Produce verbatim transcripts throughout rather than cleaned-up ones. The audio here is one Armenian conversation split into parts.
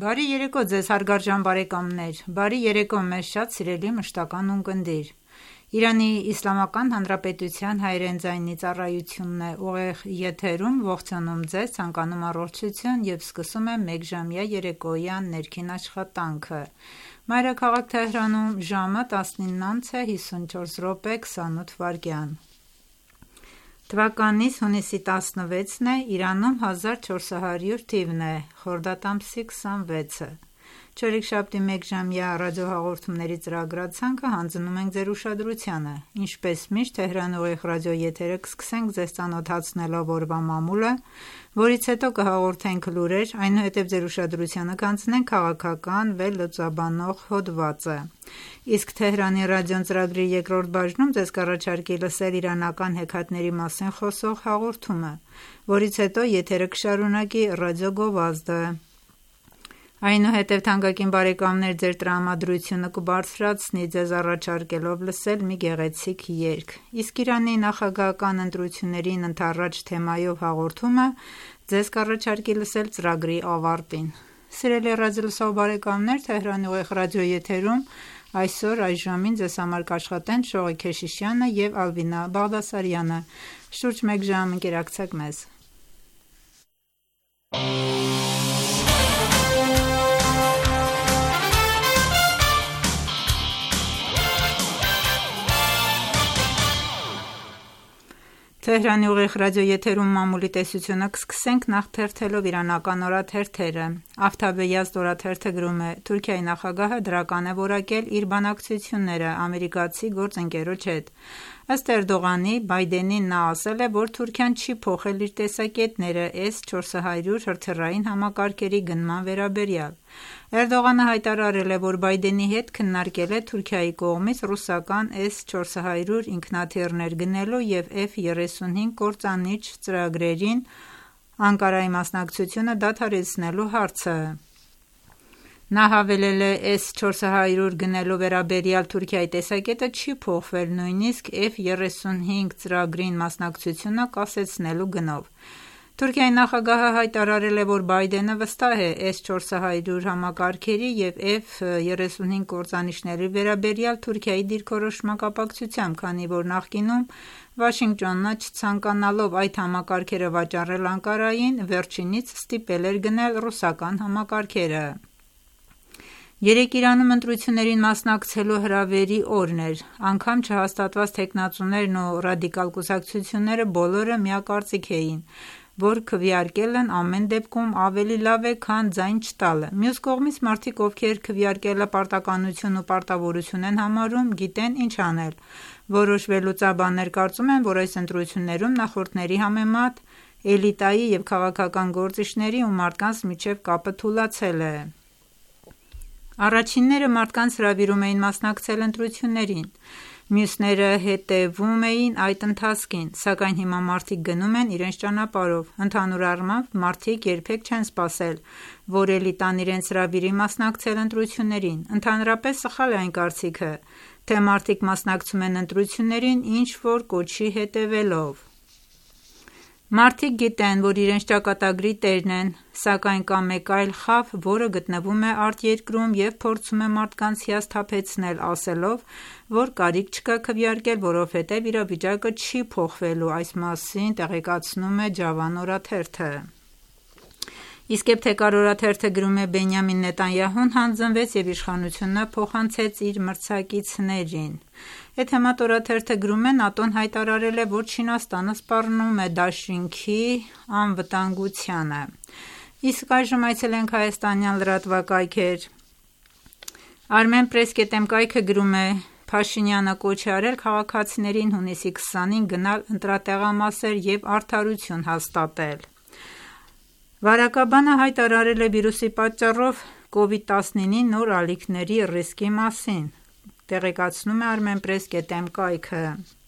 Բարի երեկո ձեզ հարգարժան բարեկամներ, բարի երեկո մեզ շատ սիրելի մշտական ունկնդիր: Իրանի Իսլամական Հանրապետության հայերեն ձայնի ծառայությունն է ուղիղ եթերում ողջունում ձեզ, ցանկանում առողջություն և սկսում է մեկժամյա երեկոյան ներքին աշխատանքը: Մայրաքաղաք Թեհրանում ժամը տասնինն անց է հիսունչորս րոպե քսանութ վայրկյան: Թվականիս հունիսի տասնվեցն է, Իրանում հազար չորս հարյուր թիվն է, խորդադ ամսի քսանվեցը: Չորեքշաբթի մեկժամյա ռադիոհաղորդումների ծրագրացանկը հանձնում ենք ձեր ուշադրությանը: Ինչպես միշտ Թեհրան ուղիղ ռադիոեթերը կսկսենք ձեզ ծանոթացնելով օրվա մամուլը, որից հետո կհաղորդենք լուրեր, այնուհետև ձեր ուշադրությանը կանցնենք քաղաքական վերլուծաբանող հոդվածը: Իսկ Թեհրանի ռադիոն ծրագրի երկրորդ բաժնում ձեզ կառաջարկի լսել իրանական հեքիաթների մասին խոսող հաղորդումը, որից հետո եթերը կշարունակի ռադիոգովազդը: Այնուհետև թանկագին բարեկամներ ձեր տրամադրությունը կբարձրացնի ձեզ առաջարկելով լսել մի գեղեցիկ երգ: Իսկ Իրանի նախագահական ընտրություններին ընդառաջ թեմայով հաղորդումը ձեզ կառաջարկի լսել ծրագրի ավարտին: Սիրելի ռադիոլսող բարեկամներ, Թեհրանի ուղիղ ռադիոեթերում այսօր այս ժամին ձեզ համար կաշխատեն Շողիկ Քեշիշյանը և Ալվինա Բաղդասարյանը: Շուրջ մեկ ժամ ընկերակցեք մեզ: Թեհրանի ուղիղ ռադիոեթերում մամուլի տեսությունը կսկսենք նախ թերթելով իրանական օրաթերթերը: «Aftab-e Yazd» օրաթերթը գրում է. «Թուրքիայի նախագահը դրական է որակել իր բանակցությունները ամերիկացի գործընկերոջ հետ: Ըստ Էրդողանի, Բայդենին նա ասել է, որ Թուրքիան չի փոխել իր տեսակետները էս չորս հարյուր հրթիռային համակարգերի գնման վերաբերյալ: Էրդողանը հայտարարել է, որ Բայդենի հետ քննարկել է Թուրքիայի կողմից ռուսական էս չորս հարյուր ինքնաթիռներ գնելու և Էֆ երեսունհինգ կործանիչ ծրագրերին Անկարայի մասնակցությունը դադարեցնելու հարցը: Նա հավելել է. Էս չորս հարյուր գնելու վերաբերյալ Թուրքիայի տեսակետը չի փոխվել նույնիսկ Էֆ երեսունհինգ ծրագրին մասնակցությունը կասեցնելու գնով: Թուրքիայի նախագահը հայտարարել է, որ Բայդենը վստահ է էս չորս հարյուր համակարգերի և Էֆ երեսունհինգ կործանիչների վերաբերյալ Թուրքիայի դիրքորոշման կապակցությամբ, քանի որ նախկինում Վաշինգտոնը չցանկանալով այդ համակարգերը վաճառել Անկարային, վերջինիս ստիպել էր գնել ռուսական համակարգերը: Երեկ Իրանում ընտրություններին մասնակցելու հրավերի օրն էր: Անգամ չհաստատված թեկնածուներն ու ռադիկալ կուսակցությունները բոլորը միակարծիք էին, որ քվեարկելն ամեն դեպքում ավելի լավ է, քան ձայն չտալը: Մյուս կողմից, մարդիկ, ովքեր քվեարկելը պարտականություն ու պարտավորություն են համարում, գիտեն ինչ անել: Որոշ վերլուծաբաններ կարծում են, որ այս ընտրություններում նախորդների համեմատ էլիտայի և քաղաքական գործիչների ու մարդկանց միջև կապը թուլացել է: Առաջինները մարդկանց հրավիրում էին մասնակցել ընտրություններին, մյուսները հետևում էին այդ ընթացքին, սակայն հիմա մարդիկ գնում են իրենց ճանապարհով: Ընդհանուր առմամբ, մարդիկ երբեք չեն սպասել, որ էլիտան իրենց հրավիրի մասնակցել ընտրություններին: Ընդհանրապես սխալ է այն կարծիքը, թե մարդիկ մասնակցում են ընտրություններին ինչ-որ կոչի հետևելով: Մարդիկ գիտեն, որ իրենց ճակատագրի տերն են, սակայն կա մեկ այլ խավ, որը գտնվում է արտերկրում և փորձում է մարդկանց հիասթափեցնել ասելով, որ կարիք չկա քվեարկել, որովհետև իրավիճակը չի փոխվելու: Այս մասին տեղեկացնում է Ջավան օրաթերթը: Իսկ Էբթեկար օրաթերթը գրում է. «Բենյամին Նետանյահուն հանձնվեց և իշխանությունը փոխանցեց իր մրցակիցներին»: Էթեմատ օրաթերթը գրում է. «ՆԱՏՕ-ն հայտարարել է, որ Չինաստանը սպառնում է դաշինքի անվտանգությանը»: Իսկ այժմ այցելենք հայաստանյան լրատվակայքեր: Armenpress.am կայքը գրում է. «Փաշինյանը կոչ է արել քաղաքացիներին հունիսի քսանին գնալ ընտրատեղամասեր և արդարություն հաստատել»: Վարակաբանը հայտարարել է վիրուսի պատճառով կովիդ տասնինի նոր ալիքների ռիսկի մասին: Տեղեկացնում է Armenpress.am կայքը: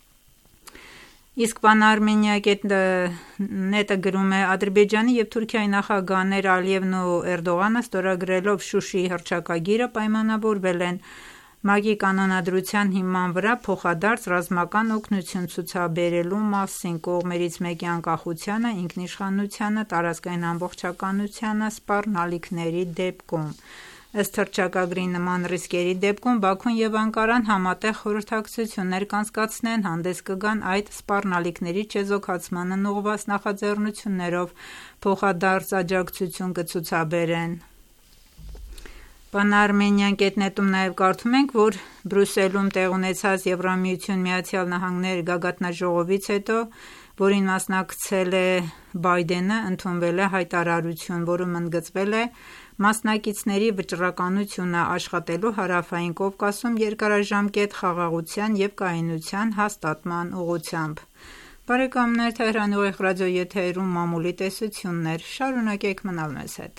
Իսկ Pan-Armenia.net-ը գրում է. «Ադրբեջանի և Թուրքիայի նախագահներ Ալիևն ու Էրդողանը ստորագրելով Շուշիի հռչակագիրը պայմանավորվել են ՄԱԿ-ի կանոնադրության հիման վրա փոխադարձ ռազմական օգնություն ցուցաբերելու մասին, կողմերից մեկի անկախությանը, ինքնիշխանությանը, տարածքային ամբողջականությանը սպառնալիքների դեպքում: Ըստ հռչակագրի, նման ռիսկերի դեպքում Բաքուն և Անկարան համատեղ խորհրդակցություններ կանցկացնեն, հանդես կգան այդ սպառնալիքների չեզոքացմանն ուղղված նախաձեռնություններով, փոխադարձ աջակցություն կցուցաբերեն: Bana-Armenian կետնետում նաև կարդում ենք, որ Բրյուսելում տեղի ունեցած Եվրամիություն-Միացյալ Նահանգներ գագաթնաժողովից հետո, որին մասնակցել է Բայդենը, ընդունվել է հայտարարություն, որում ընդգծվել է մասնակիցների վճռականությունը աշխատելու Հարավային Կովկասում երկարաժամկետ խաղաղության և կայունության հաստատման ուղղությամբ: Թեհրանի ուղիղ ռադիոեթերում մամուլի տեսություններ, շարունակեք մնալ մեզ հետ: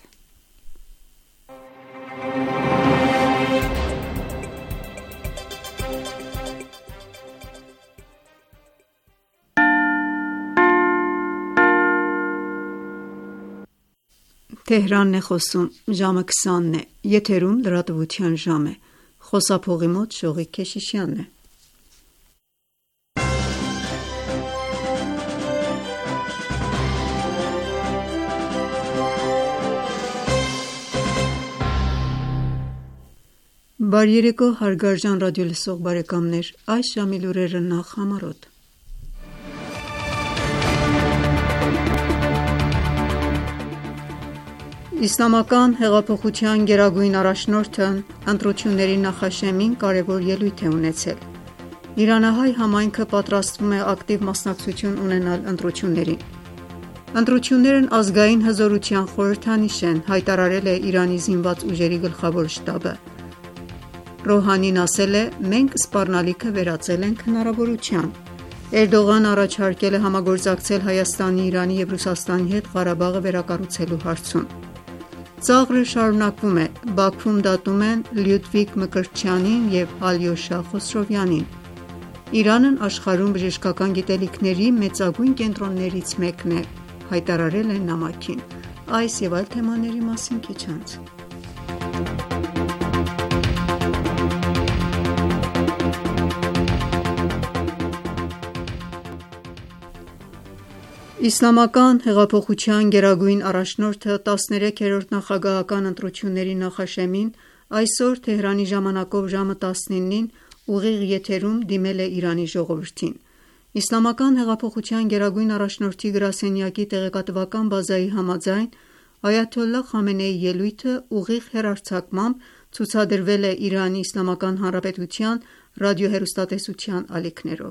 Բարի երեկո հարգարժան ռադիոլսող բարեկամներ: Այս ժամի լուրերը նախ համարոտ: Իսլամական հեղափոխության գերագույն առաջնորդն ընտրությունների նախաշեմին կարևոր ելույթ է ունեցել: Իրանահայ համայնքը պատրաստվում է ակտիվ մասնակցություն ունենալ ընտրություններին: Ընտրություններն ազգային հզորության խորհրդանիշ են, հայտարարել է Իրանի զինված ուժերի գլխավոր շտաբը: Ռոհանին ասել է. «Մենք սպառնալիքը վերածել ենք հնարավորության»: Էրդողանը առաջարկել է համագործակցել Հայաստանի, Իրանի և Ռուսաստանի հետ Ղարաբաղը վերակառուցելու հարցում: Ծաղրը շարունակվում է: Բաքվում դատում են Լյուդվիկ Մկրտչյանին և Ալյոշա Խոսրովյանին: Իրանն աշխարհում բժշկական գիտելիքների մեծագույն կենտրոններից մեկն է, հայտարարել է նամակին: Այս և այլ թեմաների մասին քիչ անց: Իսլամական հեղափոխության գերագույն առաջնորդը տասներեքերորդ նախագահական ընտրությունների նախաշեմին այսօր Թեհրանի ժամանակով ժամը տասնինին ուղիղ եթերում դիմել է Իրանի ժողովրդին: Իսլամական հեղափոխության գերագույն առաջնորդի գրասենյակի տեղեկատվական բազայի համաձայն, այաթոլլահ Խամենեիի ելույթը ուղիղ հեռարձակմամբ ցուցադրվել է Իրանի Իսլամական Հանրապետության ռադիոհեռուստատեսության ալիքներով: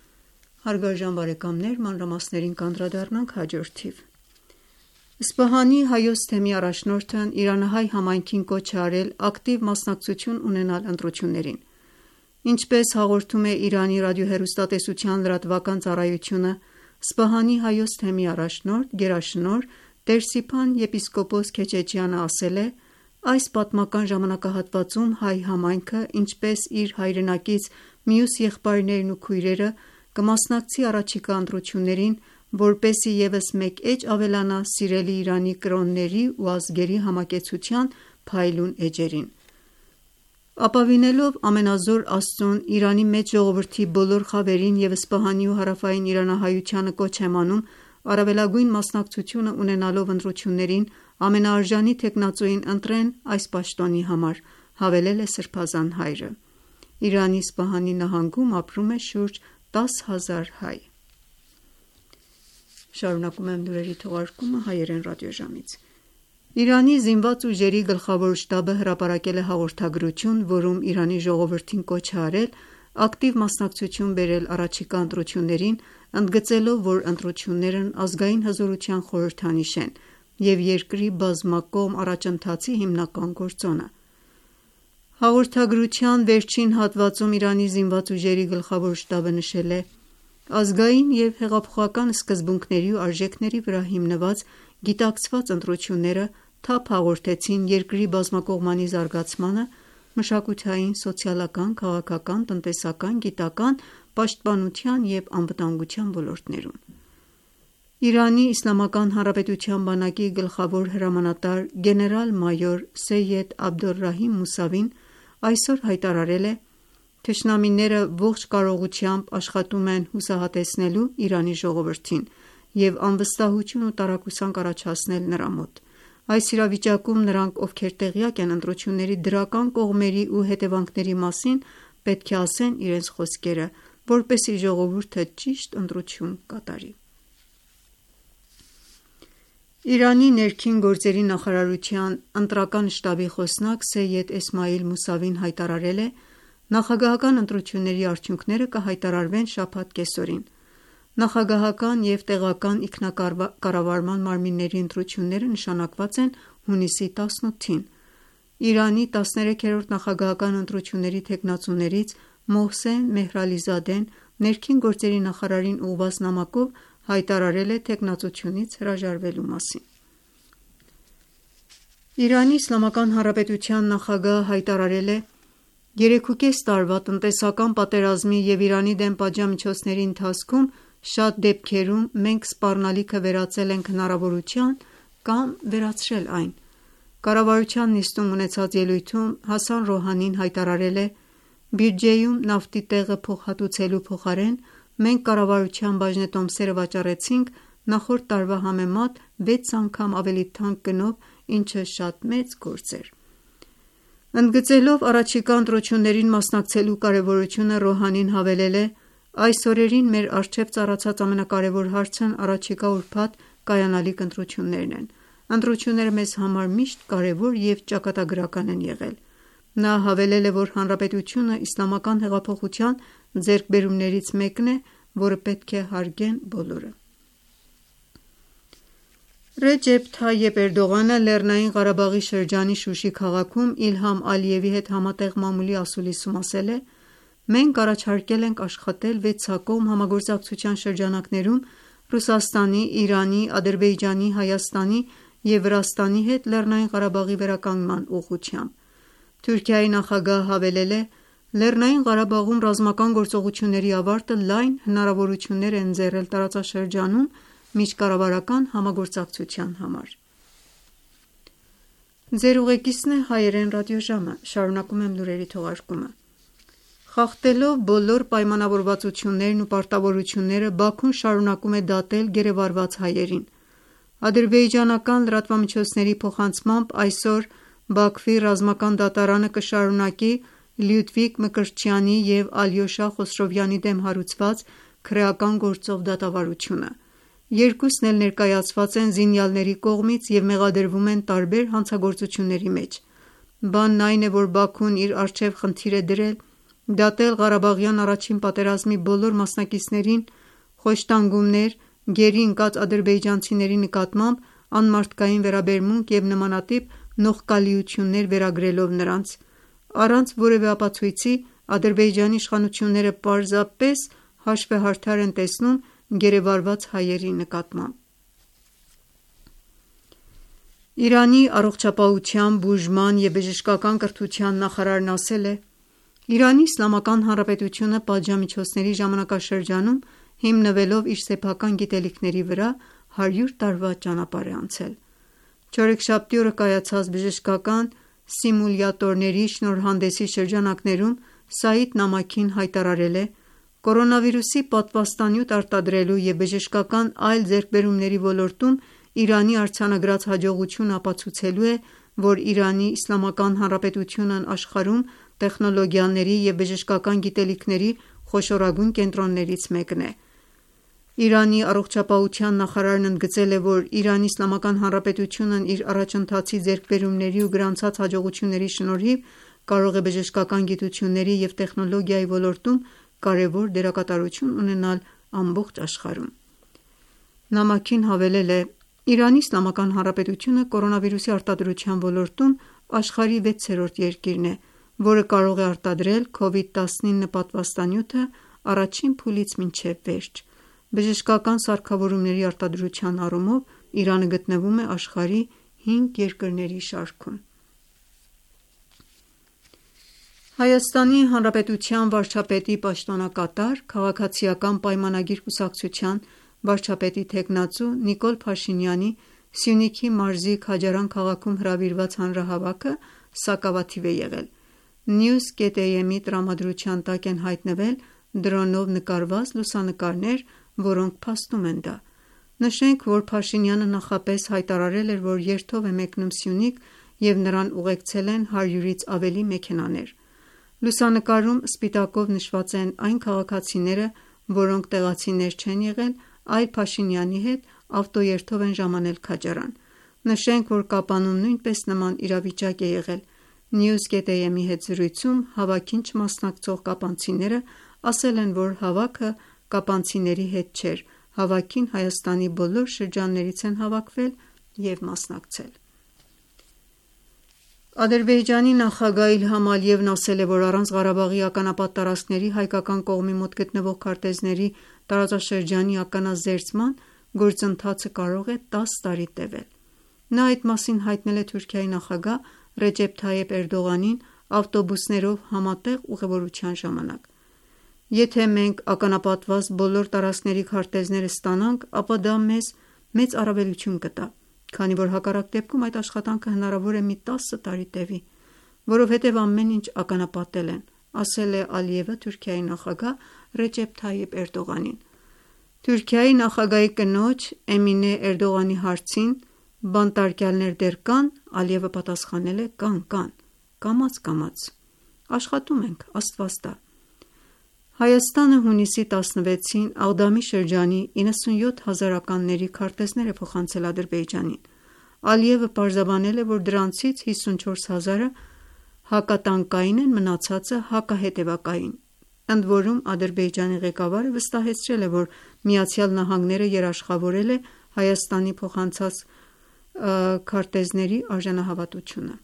Մանրամասներին կանդրադառնանք հաջորդիվ: Սպահանի Հայոց թեմի առաջնորդն իրանահայ համայնքին կոչ է արել ակտիվ մասնակցություն ունենալ ընտրություններին: Ինչպես հաղորդում է Իրանի ռադիոհեռուստատեսության լրատվական ծառայությունը, Սպահանի Հայոց թեմի առաջնորդ, գերաշնորհ Տերսիփան եպիսկոպոս Քեչեչյանը ասել է. «Այս պատմական ժամանակահատվածում հայ համայնքը, ինչպես իր հայրենակից մյուս եղբայրներն ու քույրերը, կմասնակցի առաջիկա ընտրություններին, որպեսզի ևս մեկ էջ ավելանա սիրելի Իրանի կրոնների ու ազգերի համակեցության փայլուն էջերին»: Ապավինելով ամենազոր Աստծուն, Իրանի մեծ ժողովրդի բոլոր խավերին և Սպահանի ու հարավային իրանահայությանը կոչ եմ անում առավելագույն մասնակցությունը ունենալով ընտրություններին, ամենաարժանի թեկնածուին ընտրեն այս պաշտոնի համար, հավելել է սրբազան հայրը: Իրանի Սպահանի նահանգում ապրում է շուրջ տասը հազար հայ: Իրանի զինված ուժերի գլխավոր շտաբը հրապարակել է հաղորդագրություն, որում Իրանի ժողովրդին կոչ է արել ակտիվ մասնակցություն բերել առաջիկա ընտրություններին, ընդգծելով, որ ընտրություններն ազգային հզորության խորհրդանիշ են և երկրի բազմակողմ առաջընթացի հիմնական գործոնը: Հաղորդագրության վերջին հատվածում Իրանի զինված ուժերի գլխավոր շտաբը նշել է. «Ազգային և հեղափոխական սկզբունքների ու արժեքների վրա հիմնված գիտակցված ընտրությունները թափ հաղորդեցին երկրի բազմակողմանի զարգացմանը, մշակութային, սոցիալական, քաղաքական, տնտեսական, գիտական, պաշտպանության և անվտանգության ոլորտներում»: Իրանի Իսլամական Հանրապետության բանակի գլխավոր հրամանատար գեներալ-մայոր Սեյեդ Աբդոլռահիմ Մուսավին այսօր հայտարարել է. Թշնամիները ողջ կարողությամբ աշխատում են հուսահատեցնելու Իրանի ժողովրդին և անվստահություն ու տարակուսանք առաջացնել նրա մոտ: Այս իրավիճակում նրանք, ովքեր տեղյակ են ընտրությունների դրական կողմերի ու հետևանքների մասին, պետք է ասեն իրենց խոսքերը, որպեսզի ժողովուրդը ճիշտ ընտրություն կատարի: Իրանի ներքին գործերի նախարարության ընտրական շտաբի խոսնակ Սեյեդ Էսմայիլ Մուսավին հայտարարել է. «Նախագահական ընտրությունների արդյունքները կհայտարարվեն շաբաթ կեսօրին»: Նախագահական և տեղական ինքնակառավարման մարմինների ընտրությունները նշանակված են հունիսի տասնութին: Իրանի տասներեքերորդ նախագահական ընտրությունների թեկնածուներից Մոհսեն Մեհրալիզադեն ներքին գործերի նախարարին ուղղված նամակով հայտարարել է թեկնածությունից հրաժարվելու մասին: Իրանի Իսլամական Հանրապետության նախագահը հայտարարել է. «Երեքուկես տարվա տնտեսական պատերազմի և Իրանի դեմ պատժամիջոցների ընթացքում շատ դեպքերում մենք սպառնալիքը վերածել ենք հնարավորության կամ վերացրել այն»: Կառավարության նիստում ունեցած ելույթում Հասան Ռոհանին հայտարարել է. «Բյուջեում նավթի տեղը փոխհատուցելու փոխարեն մենք կառավարության բաժնետոմսերը վաճառեցինք նախորդ տարվա համեմատ վեց անգամ ավելի թանկ գնով, ինչը շատ մեծ գործ էր»: Ընդգծելով առաջիկա ընտրություններին մասնակցելու կարևորությունը Ռոհանին հավելել է. «Այս օրերին մեր առջև ծառացած ամենակարևոր հարցն առաջիկա ուրբաթ կայանալիք ընտրություններն են: Ընտրությունները մեզ համար միշտ կարևոր և ճակատագրական են եղել»: Նա հավելել է, որ Հանրապետությունը իսլամական հեղափոխության ձեռքբերումներից մեկն է, որը պետք է հարգեն բոլորը: Ռեջեփ Թայեփ Էրդողանը Լեռնային Ղարաբաղի շրջանի Շուշի քաղաքում Իլհամ Ալիևի հետ համատեղ մամուլի ասուլիսում ասել է. «Մենք առաջարկել ենք աշխատել վեցակողմ համագործակցության շրջանակներում Ռուսաստանի, Իրանի, Ադրբեջանի, Հայաստանի և Վրաստանի հետ Լեռնային Ղարաբաղի վերականգնման ուղղությամբ»: Թուրքիայի նախագահը հավելել է. «Լեռնային Ղարաբաղում ռազմական գործողությունների ավարտը լայն հնարավորություններ է ընձեռել տարածաշրջանում միջկառավարական համագործակցության համար»: Խախտելով բոլոր պայմանավորվածություններն ու պարտավորությունները Բաքուն շարունակում է դատել գերեվարված հայերին: Ադրբեջանական լրատվամիջոցների փոխանցմամբ այսօր Բաքվի ռազմական դատարանը կշարունակի Լյուդվիկ Մկրտչյանի և Ալյոշա Խոսրովյանի դեմ հարուցված քրեական գործով դատավարությունը: Երկուսն էլ ներկայացված են զինյալների կողմից և մեղադրվում են տարբեր հանցագործությունների մեջ: Բանն այն է, որ Բաքուն իր առջև խնդիր է դրել դատել Ղարաբաղյան առաջին պատերազմի բոլոր մասնակիցներին խոշտանգումներ, գերի ընկած ադրբեջանցիների նկատմամբ անմարդկային վերաբերմունք և նմանատիպ նողկալիություններ վերագրելով նրանց: Առանց որևէ ապացույցի Ադրբեջանի իշխանությունները պարզապես հաշվեհարդար են տեսնում գերեվարված հայերի նկատմամբ: Իրանի առողջապահության, բուժման և բժշկական կրթության նախարարն ասել է. «Իրանի Իսլամական Հանրապետությունը պատժամիջոցների ժամանակաշրջանում հիմնվելով իր սեփական գիտելիքների վրա հարյուր տարվա ճանապարհ է անցել»: Չորեքշաբթի օրը կայացած բժշկական սիմուլյատորների շնորհանդեսի շրջանակներում Սաիդ Նամաքին հայտարարել է. «Կորոնավիրուսի պատվաստանյութ արտադրելու և բժշկական այլ ձեռքբերումների ոլորտում Իրանի արձանագրած հաջողությունը ապացուցելու է, որ Իրանի Իսլամական Հանրապետությունն աշխարհում տեխնոլոգիաների և բժշկական գիտելիքների խոշորագույն կենտրոններից մեկն է»: Իրանի առողջապահության նախարարն ընդգծել է, որ Իրանի Իսլամական Հանրապետությունն իր առաջընթացի ձեռքբերումների ու գրանցած հաջողությունների շնորհիվ կարող է բժշկական գիտությունների և տեխնոլոգիայի ոլորտում կարևոր դերակատարություն ունենալ ամբողջ աշխարհում: Նամաքին հավելել է. «Իրանի Իսլամական Հանրապետությունը կորոնավիրուսի արտադրության ոլորտում աշխարհի վեցերորդ երկիրն է, որը կարող է արտադրել քովիդ տասնինը պատվաստանյութը առաջին փուլից մինչև վերջ: Բժշկական սարքավորումների արտադրության առումով Իրանը գտնվում է աշխարհի հինգ երկրների շարքում»: Հայաստանի Հանրապետության վարչապետի պաշտոնակատար, Քաղաքացիական պայմանագիր կուսակցության վարչապետի թեկնածու Նիկոլ Փաշինյանի Սյունիքի մարզի Քաջարան քաղաքում հրավիրված հանրահավաքը սակավաթիվ է եղել: News.am-ի տրամադրության տակ են հայտնվել դրոնով նկարված լուսանկարներ, որոնք փաստում են դա։ Նշենք, որ Փաշինյանը նախապես հայտարարել էր, որ երթով է մեկնում Սյունիք և նրան ուղեկցել են հարյուրից ավելի մեքենաներ։ Լուսանկարում սպիտակով նշված են այն քաղաքացիները, որոնք տեղացիներ չեն եղել, այլ Փաշինյանի հետ ավտոերթով են ժամանել Քաջարան։ Նշենք, որ Կապանում նույնպես նման իրավիճակ է եղել։ News.am-ի հետ զրույցում հավաքին չմասնակցող կապանցիները ասել են, որ հավաքը կապանցիների հետ չէր, հավաքին Հայաստանի բոլոր շրջաններից են հավաքվել և մասնակցել։ Ադրբեջանի նախագահ Իլհամ Ալիևն ասել է, որ առանց Ղարաբաղի ականապատ տարածքների հայկական կողմի մոտ գտնվող քարտեզների տարածաշրջանի ականազերծման գործընթացը կարող է տաս տարի տևել։ Նա այդ մասին հայտնել է Թուրքիայի նախագահ Ռեջեփ Թայիփ Էրդողանին ավտոբուսներով համատեղ ուղևորության ժամանակ։ Եթե մենք ականապատված բոլոր տարածքների քարտեզները ստանանք, ապա դա մեզ մեծ առավելություն կտա, քանի որ հակառակ դեպքում այդ աշխատանքը հնարավոր է մի տասը տարի տևի, որովհետև ամեն ինչ ականապատել են, ասել է Ալիևը Թուրքիայի նախագահ Ռեջեփ Թայիփ Էրդողանին։ Թուրքիայի նախագահի կնոջ Էմինե Էրդողանի հարցին բանտարկյալներ դեռ կան, Ալիևը պատասխանել է կան, կան, կամաց-կամաց, աշխատում ենք, Աստված տա։ Հայաստանը հունիսի տասնվեցին Աղդամի շրջանի իննսունյոթ հազարականների քարտեզներ է փոխանցել Ադրբեջանին։ Ալիևը պարզաբանել է, որ դրանցից հիսունչորս հազարը հակատանկային են, մնացածը հակահետևակային։ Ընդ որում Ադրբեջանի ղեկավարը վստահեցրել է, որ ԱՄՆ-ը երաշխավորել է Հայաստանի փոխանցած քարտեզների արժանահավատությունը։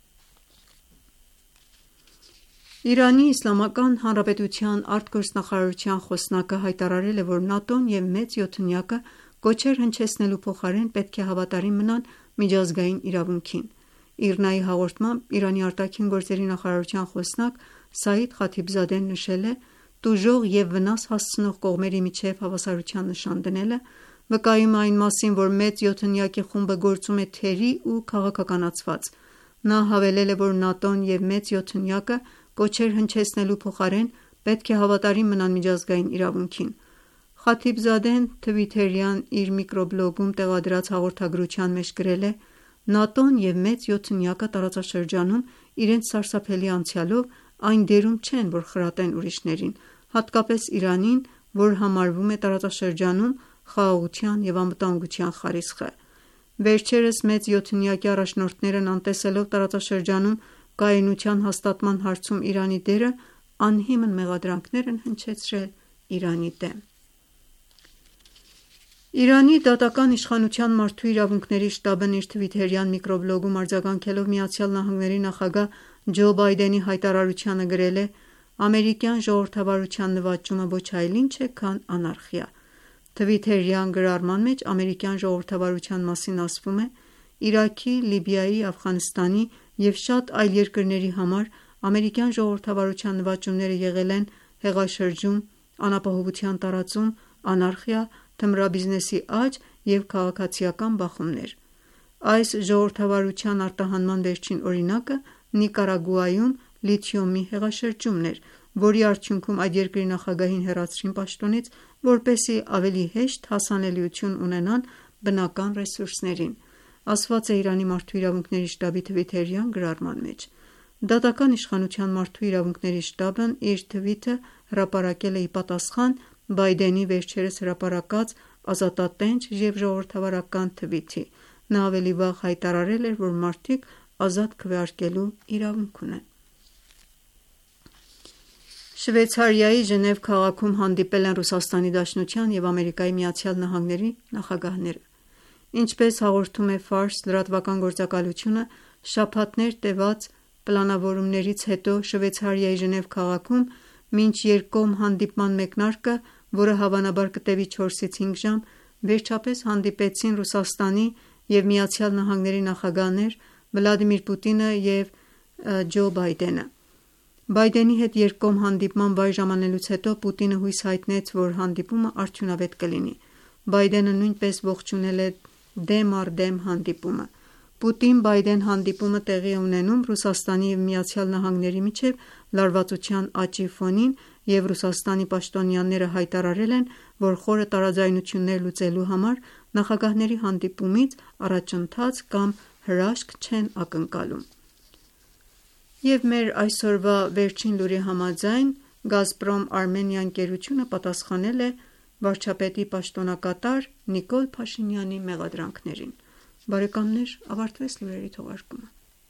Իրանի Իսլամական Հանրապետության արտգործնախարարության խոսնակը հայտարարել է, որ ՆԱՏՕ-ն և մեծ յոթնյակը կոչեր հնչեցնելու փոխարեն պետք է հավատարիմ մնան միջազգային իրավունքին։ ԻՌՆԱ-ի հաղորդմամբ Իրանի արտաքին գործերի նախարարության խոսնակ Սաիդ Խաթիբզադեն նշել է. «Տուժող և վնաս հասցնող կողմերի միջև հավասարության նշան դնելը վկայում է այն մասին, որ մեծ յոթնյակի խումբը գործում է թերի ու քաղաքականացված»։ Նա հավելել է, որ ՆԱՏՕ-ն և մեծ յոթնյակը կոչեր հնչեցնելու փոխարեն պետք է հավատարիմ մնան միջազգային իրավունքին։ Խաթիբզադեն թվիթերյան իր միկրոբլոգում տեղադրած հաղորդագրության մեջ գրել է. «ՆԱՏՕ-ն և մեծ յոթնյակը տարածաշրջանում իրենց սարսափելի անցյալով այն դերում չեն, որ խրատեն ուրիշներին, հատկապես Իրանին, որ համարվում է տարածաշրջանում խաղաղության և անվտանգության խարիսխը։ Վերջերս մեծ յոթնյակի առաջնորդներն անտեսելով տարածաշրջանում կայունության հաստատման հարցում Իրանի դերը, անհիմն մեղադրանքներ են հնչեցրել Իրանի դեմ»։ Իրանի դատական իշխանության մարդու իրավունքների շտաբն իր թվիթերյան միկրոբլոգում արձագանքելով ԱՄՆ նախագահ Ջո Բայդենի հայտարարությանը գրել է. «Ամերիկյան ժողովրդավարության նվաճումը ոչ այլ ինչ է, քան անարխիա»։ Թվիթերյան գրառման մեջ ամերիկյան ժողովրդավարության մասին ասվում է. «Իրաքի, Լիբիայի, Աֆղանստանի և շատ այլ երկրների համար ամերիկյան ժողովրդավարության նվաճումները եղել են հեղաշրջում, անապահովության տարածում, անարխիա, թմրաբիզնեսի աճ և քաղաքացիական բախումներ»։ Այս ժողովրդավարության արտահանման վերջին օրինակը Նիկարագուայում լիթիումի հեղաշրջումն էր, որի արդյունքում այդ երկրի նախագահին հեռացրին պաշտոնից, որպեսզի ավելի հեշտ հասանելիություն ունենան բնական ռեսուրսներին, ասված է Իրանի մարդու իրավունքների շտաբի թվիթերյան գրառման մեջ։ Դատական իշխանության մարդու իրավունքների շտաբն իր թվիթը հրապարակել է ի պատասխան Բայդենի վերջերս հրապարակած ազատատենչ և ժողովրդավարական թվիթի։ Նա ավելի վաղ հայտարարել էր, որ մարդիկ ազատ քվեարկելու իրավունք ունեն։ Շվեյցարիայի Ժնև քաղաքում հանդիպել են Ռուսաստանի Դաշնության և Ամերիկայի Միացյալ Նահանգների նախագահները։ Ինչպես հաղորդում է Ֆարս լրատվական գործակալությունը, շաբաթներ տևած պլանավորումներից հետո Շվեյցարիայի Ժնև քաղաքում մինչ երկկողմ հանդիպման մեկնարկը, որը հավանաբար կտևի չորսից հինգ ժամ, վերջապես հանդիպեցին Ռուսաստանի և Միացյալ Նահանգների նախագահներ Վլադիմիր Պուտինը և Ջո Բայդենը։ Բայդենի հետ երկկողմ հանդիպման վայր ժամանելուց հետո Պուտինը հույս հայտնեց, որ հանդիպումը արդյունավետ կլինի։ Բայդենը նույնպես ողջունել է դեմ առ դեմ հանդիպումը։ Պուտին-Բայդեն հանդիպումը տեղի է ունենում Ռուսաստանի և ԱՄՆ-ի միջև լարվածության աճի ֆոնին և Ռուսաստանի պաշտոնյաները հայտարարել են, որ խորը տարաձայնություններ լուծելու համար նախագահների հանդիպումից առաջընթաց կամ հրաշք չեն ակնկալում։ Եվ մեր այսօրվա վերջին լուրի համաձայն «Գազպրոմ Արմենիա» ընկերությունը պատասխանել է վարչապետի պաշտոնակատար Նիկոլ Փաշինյանի մեղադրանքներին։ Բարեկամներ, ավարտվեց լուրերի թողարկումը։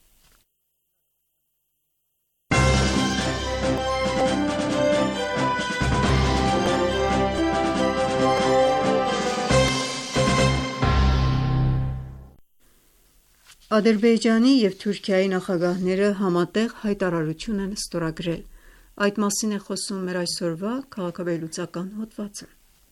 Ադրբեջանի և Թուրքիայի նախագահները համատեղ հայտարարություն են ստորագրել։ Այդ մասին է խոսում մեր այսօրվա քաղաքավերլուծական հոդվածը։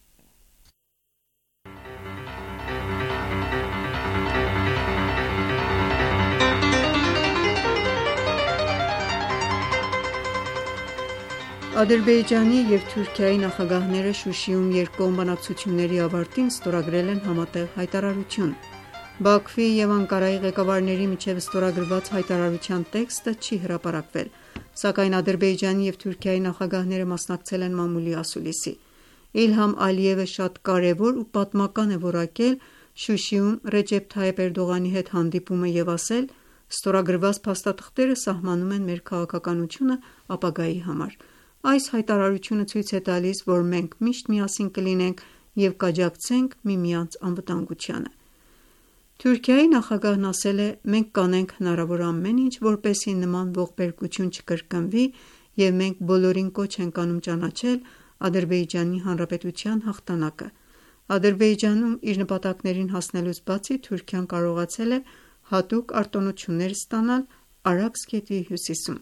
Ադրբեջանի և Թուրքիայի նախագահները Շուշիում երկկողմ բանակցությունների ավարտին ստորագրել են համատեղ հայտարարություն։ Բաքվի և Անկարայի ղեկավարների միջև ստորագրված հայտարարության տեքստը չի հրապարակվել, սակայն Ադրբեջանի և Թուրքիայի նախագահները մասնակցել են մամուլի ասուլիսի։ Իլհամ Ալիևը շատ կարևոր ու պատմական է որակել Շուշիում Ռեջեփ Թայիփ Էրդողանի հետ հանդիպումը և ասել. «Ստորագրված փաստաթղթերը սահմանում են մեր քաղաքականությունը ապագայի համար։ Այս հայտարարությունը ցույց է տալիս, որ մենք միշտ միասին կլինենք և կաջակցենք միմյանց անվտանգությանը»։ Թուրքիայի նախագահն ասել է. «Մենք կանենք հնարավոր ամեն ինչ, որպեսզի նման ողբերգություն չկրկնվի և մենք բոլորին կոչ ենք անում ճանաչել Ադրբեջանի Հանրապետության հաղթանակը»։ Ադրբեջանում իր նպատակներին հասնելուց բացի Թուրքիան կարողացել է հատուկ արտոնություններ ստանալ Արաքս գետի հյուսիսում։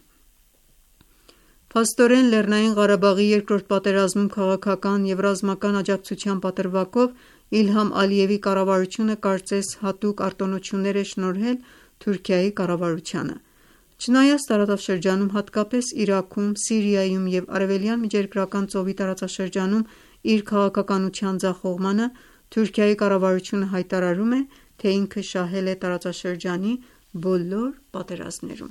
Փաստորեն, Լեռնային Ղարաբաղի Երկրորդ պատերազմում քաղաքական և ռազմական աջակցության պատրվակով Իլհամ Ալիևի կառավարությունը կարծես հատուկ արտոնություններ է շնորհել Թուրքիայի կառավարությանը։ Չնայած տարածաշրջանում, հատկապես Իրաքում, Սիրիայում և Արևելյան Միջերկրական ծովի տարածաշրջանում իր քաղաքականության ձախողմանը, Թուրքիայի կառավարությունը հայտարարում է, թե ինքը շահել է տարածաշրջանի բոլոր պատերազմներում։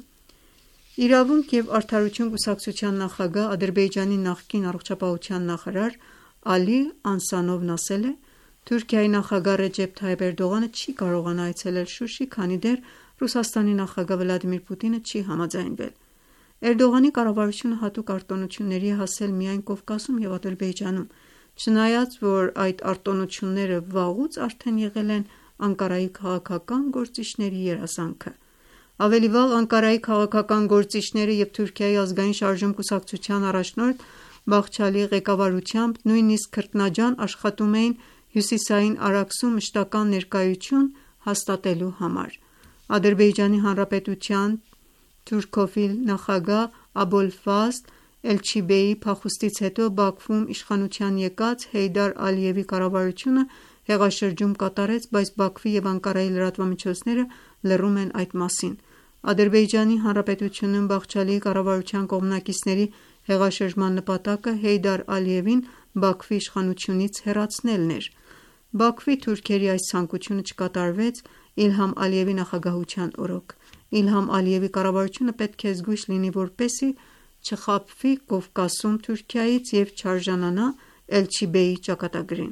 Իրավունք և արդարություն կուսակցության նախագահ, Ադրբեջանի նախկին առողջապահության նախարար Ալի Անսանովն ասել է. «Թուրքիայի նախագահ Ռեջեփ Թայիփ Էրդողանը չի կարողանա այցելել Շուշի, քանի դեռ Ռուսաստանի նախագահ Վլադիմիր Պուտինը չի համաձայնվել»։ Էրդողանի կառավարությունը հատուկ արտոնությունների է հասել միայն Կովկասում և Ադրբեջանում, չնայած որ այդ արտոնությունները վաղուց արդեն եղել են Անկարայի քաղաքական գործիչների երազանքը։ Ավելի վաղ Անկարայի քաղաքական գործիչները և Թուրքիայի ազգային շարժում կուսակցության առաջնորդ Բաղչալիի ղեկավարությամբ նույնիսկ քրտնաջան աշխատում էին Հյուսիսային Արաքսում մշտական ներկայություն հաստատելու համար։ Ադրբեջանի Հանրապետության թուրքոֆիլ նախագահ Աբոլֆազլ Էլչիբեյի փախուստից հետո Բաքվում իշխանության եկած Հեյդար Ալիևի կառավարությունը հեղաշրջում կատարեց, բայց Բաքվի և Անկարայի լրատվամիջոցները լռում են այդ մասին։ Ադրբեջանի Հանրապետությունում Բաղչալիի կառավարության կողմնակիցների հեղաշրջման նպատակը Հեյդար Ալիևին Բաքվի իշխանությունից հեռացնելն էր։ Բաքվի թուրքերի այս ցանկությունը չկատարվեց Իլհամ Ալիևի նախագահության օրոք։ Իլհամ Ալիևի կառավարությունը պետք է զգույշ լինի, որպեսզի չխաբվի Կովկասում Թուրքիայից և չարժանանա Էլչիբեյի ճակատագրին։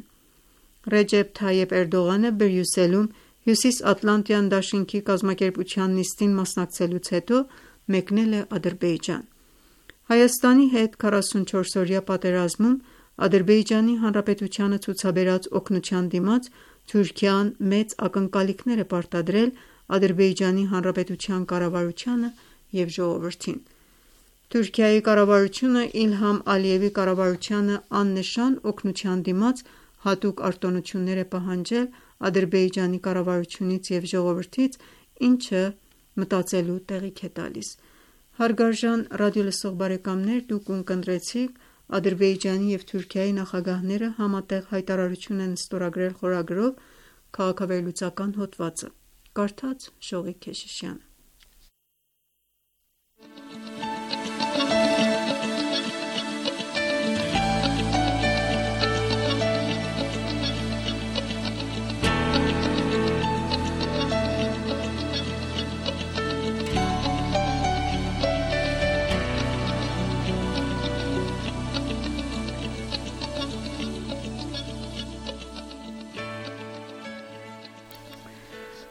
Ռեջեփ Թայիփ Էրդողանը Բրյուսելում Հյուսիսատլանտյան դաշինքի կազմակերպության նիստին մասնակցելուց հետո մեկնել է Ադրբեջան։ Հայաստանի հետ քառասունչորսօրյա պատերազմում Ադրբեջանի Հանրապետությանը ցուցաբերած օգնության դիմաց Թուրքիան մեծ ակնկալիքներ է պարտադրել Ադրբեջանի Հանրապետության կառավարությանը և ժողովրդին։ Թուրքիայի կառավարությունը Իլհամ Ալիևի կառավարությանը աննշան օգնության դիմաց հատուկ արտոնություններ է պահանջել Ադրբեջանի կառավարությունից և ժողովրդից, ինչը մտածելու տեղիք է տալիս։ Հարգարժան ռադիոլսող բարեկամներ, դուք ունկնդրեցիք «Ադրբեջանի և Թուրքիայի նախագահները համատեղ հայտարարություն են ստորագրել» խորագրով քաղաքավերլուծական հոդվածը։ Կարդաց Շողիկ Քեշիշյանը։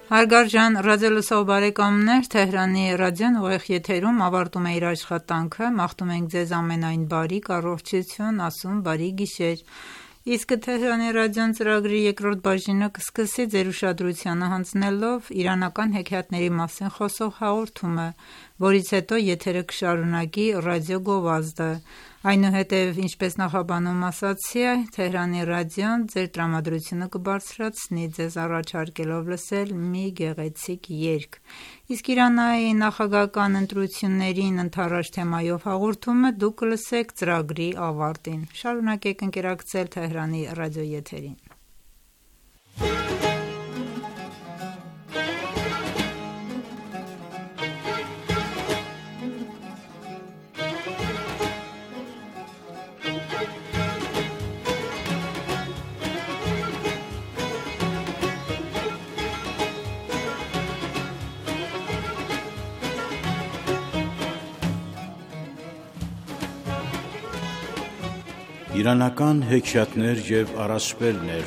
Հարգարժան ռադիոլսող բարեկամներ, Թեհրանի ռադիոն ուղիղ եթերում ավարտում է իր աշխատանքը, մաղթում ենք ձեզ ամենայն բարիք, առողջություն, ասում բարի գիշեր։ Իսկ Թեհրանի ռադիոն ծրագրի երկրորդ բաժինը կսկսի ձեր ուշադրությանը հանձնելով իրանական հեքիաթների մասին խոսող հաղորդումը, որից հետո եթերը կշարունակի ռադիո գովազդը։ Այնուհետև, ինչպես նախաբանում ասացի, Թեհրանի ռադիոն ձեր տրամադրությունը կբարձրացնի, ձեզ առաջարկելով լսել մի գեղեցիկ երգ։ Իսկ Իրանայի նախագահական ընտրություններին ընդառաջ թեմայով հաղորդումը դուք կլսեք ծրագրի ավարտին։ Շարունակեք ընկերակցել Թեհրանի ռադիոեթերին։ Իրանական հեքիաթներ և առասպելներ։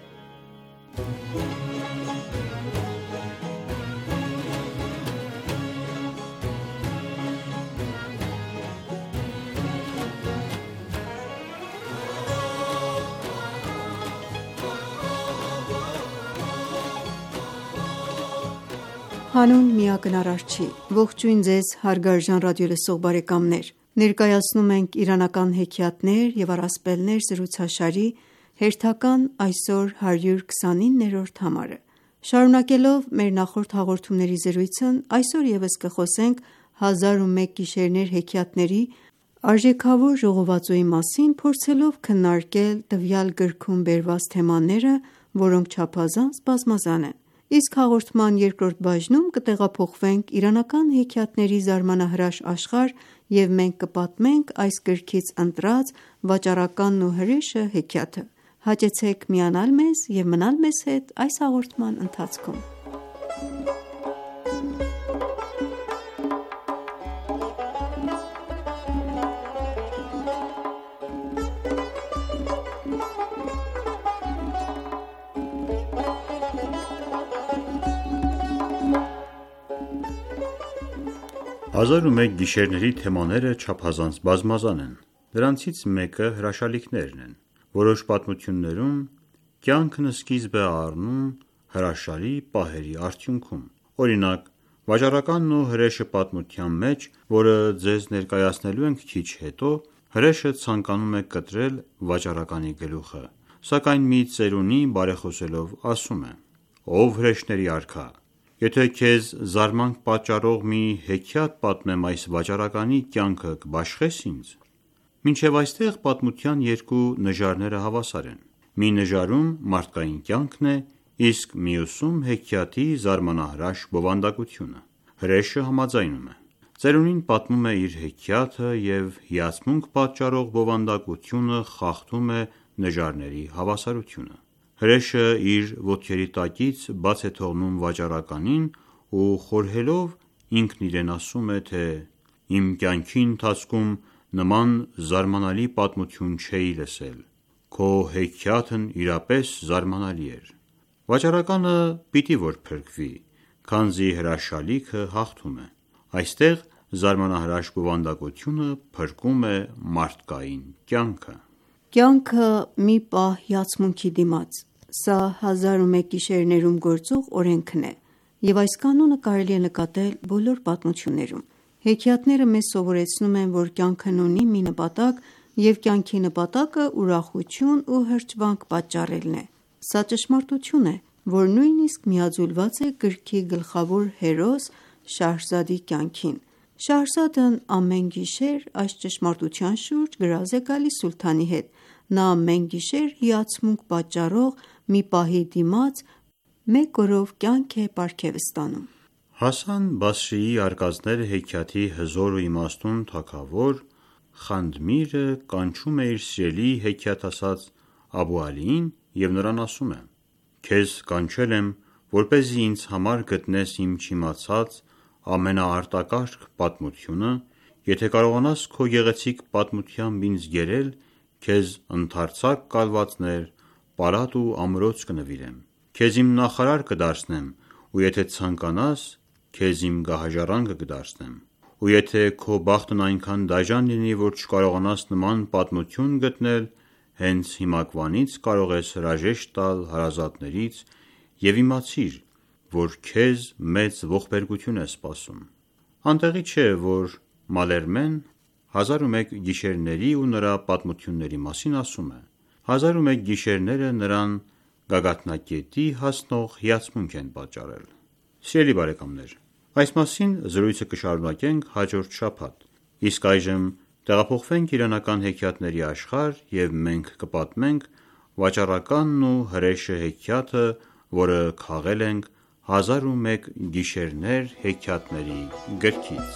Հանուն միակնարար չի։ Ողջույն ձեզ հարգարժան ռադիոլսող բարեկամներ։ Ներկայացնում ենք իրանական հեքիաթներ և առասպելներ զրուցաշարի հերթական այսօր հարյուր քսանիններորդ համարը։ Շարունակելով մեր նախորդ հաղորդումների զրույցն, այսօր ևս կխոսենք «Հազար ու մեկ գիշերներ» հեքիաթների արժեքավոր ժողովածուի մասին, փորձելով քննարկել տվյալ գրքում բերված թեմաները, որոնք չափազանց բազմազան են։ Իսկ հաղորդման երկրորդ բաժնում կտեղափոխվենք իրանական հեքիաթների զարմանահրաշ աշխարհ և մենք կպատմենք այս գրքից ընտրած «Վաճառականն ու հրեշը» հեքիաթը։ Հաճեցեք միանալ մեզ և մնալ մեզ հետ այս հաղորդման ընթացքում։ «Հազար ու մեկ գիշերների» թեմաները չափազանց բազմազան են։ Դրանցից մեկը հրաշալիքներն են։ Որոշ պատմություններում կյանքն սկիզբ է առնում հրաշալի պահերի արդյունքում։ Օրինակ, «Վաճառականն ու հրեշը» պատմության մեջ, որը ձեզ ներկայացնելու ենք քիչ հետո, հրեշը ցանկանում է կտրել վաճառականի գլուխը, սակայն մի ծերունի բարեխոսելով ասում է. «Ով հրեշների արքա, եթե քեզ զարմանք պատճառող մի հեքիաթ պատմեմ այս վաճառականի կյանքը կբաշխե՞ս ինձ»։ Մինչև այստեղ պատմության երկու նժարները հավասար են։ Մի նժարում մարդկային կյանքն է, իսկ մյուսում հեքիաթի զարմանահրաշ բովանդակությունը։ Հրեշը համաձայնում է։ Ծերունին պատմում է իր հեքիաթը և հիացմունք պատճառող բովանդակությունը խախտում է նժարների հավասարությունը։ Հրեշը իր ոտքերի տակից բաց է թողնում վաճառականին ու խորհելով ինքն իրեն ասում է, թե «Իմ կյանքի ընթացքում նման զարմանալի պատմություն չէի լսել։ Քո հեքիաթն իրապես զարմանալի էր»։ Վաճառականը պիտի որ փրկվի, քանզի հրաշալիքը հաղթում է։ Այստեղ զարմանահրաշ բովանդակությունը փրկում է մարդկային կյանքը։ Կյանքը մի պահ հիացմունքի դիմաց։ Սա «Հազար ու մեկ գիշերներում» գործող օրենքն է, և այս կանոնը կարելի է նկատել բոլոր պատմություններում։ Հեքիաթները մեզ սովորեցնում են, որ կյանքն ունի մի նպատակ, և կյանքի նպատակը ուրախություն ու հրճվանք պատճառելն է։ Սա ճշմարտություն է, որ նույնիսկ միաձուլված է գրքի գլխավոր հերոս Շահրզադի կյանքին։ Շահրզադն ամեն գիշեր այս ճշմարտության շուրջ գրազ է գալիս սուլթանի հետ։ Նա ամեն գիշեր հիացմունք պատճառող մի պահի դիմաց մեկ օրով կյանք է պարգև ստանում։ Հասան Բասրիի արկածները հեքիաթի հզոր ու իմաստուն թագավոր Խանդմիրը կանչում է իր սիրելի հեքիաթասաց Աբու Ալիին և նրան ասում է. «Քեզ կանչել եմ, որպեսզի ինձ համար գտնես իմ չիմացած ամենաարտակարգ պատմությունը, եթե կարողանաս քո գեղեցիկ պատմությամբ ինձ գերել, քեզ ընդարձակ կալվածներ, պալատ ու ամրոց կնվիրեմ, քեզ իմ նախարար կդարձնեմ ու եթե ցանկանաս, քեզ իմ գահաժառանգը կդարձնեմ։ Ու եթե քո բախտն այնքան դաժան լինի, որ չկարողանաս նման պատմություն գտնել, հենց հիմակվանից կարող ես հրաժեշտ տալ հարազատներից և իմացիր, որ քեզ մեծ ողբերգություն է սպասում։ Անտեղի չէ, որ Մալերմեն «Հազար ու մեկ գիշերների» ու նրա պատմությունների մասին ասում է. «Հազար ու մեկ գիշերները նրան գագաթնակետի հասնող հիացմունք են պատճառել»։ Սիրելի բարեկամներ, այս մասին զրույցը կշարունակենք հաջորդ շաբաթ, իսկ այժմ տեղափոխվենք իրանական հեքիաթների աշխարհ և մենք կպատմենք վաճառականն ու հրեշը հեքիաթը, որը քաղել ենք «Հազար ու մեկ գիշերներ» հեքիաթների գրքից։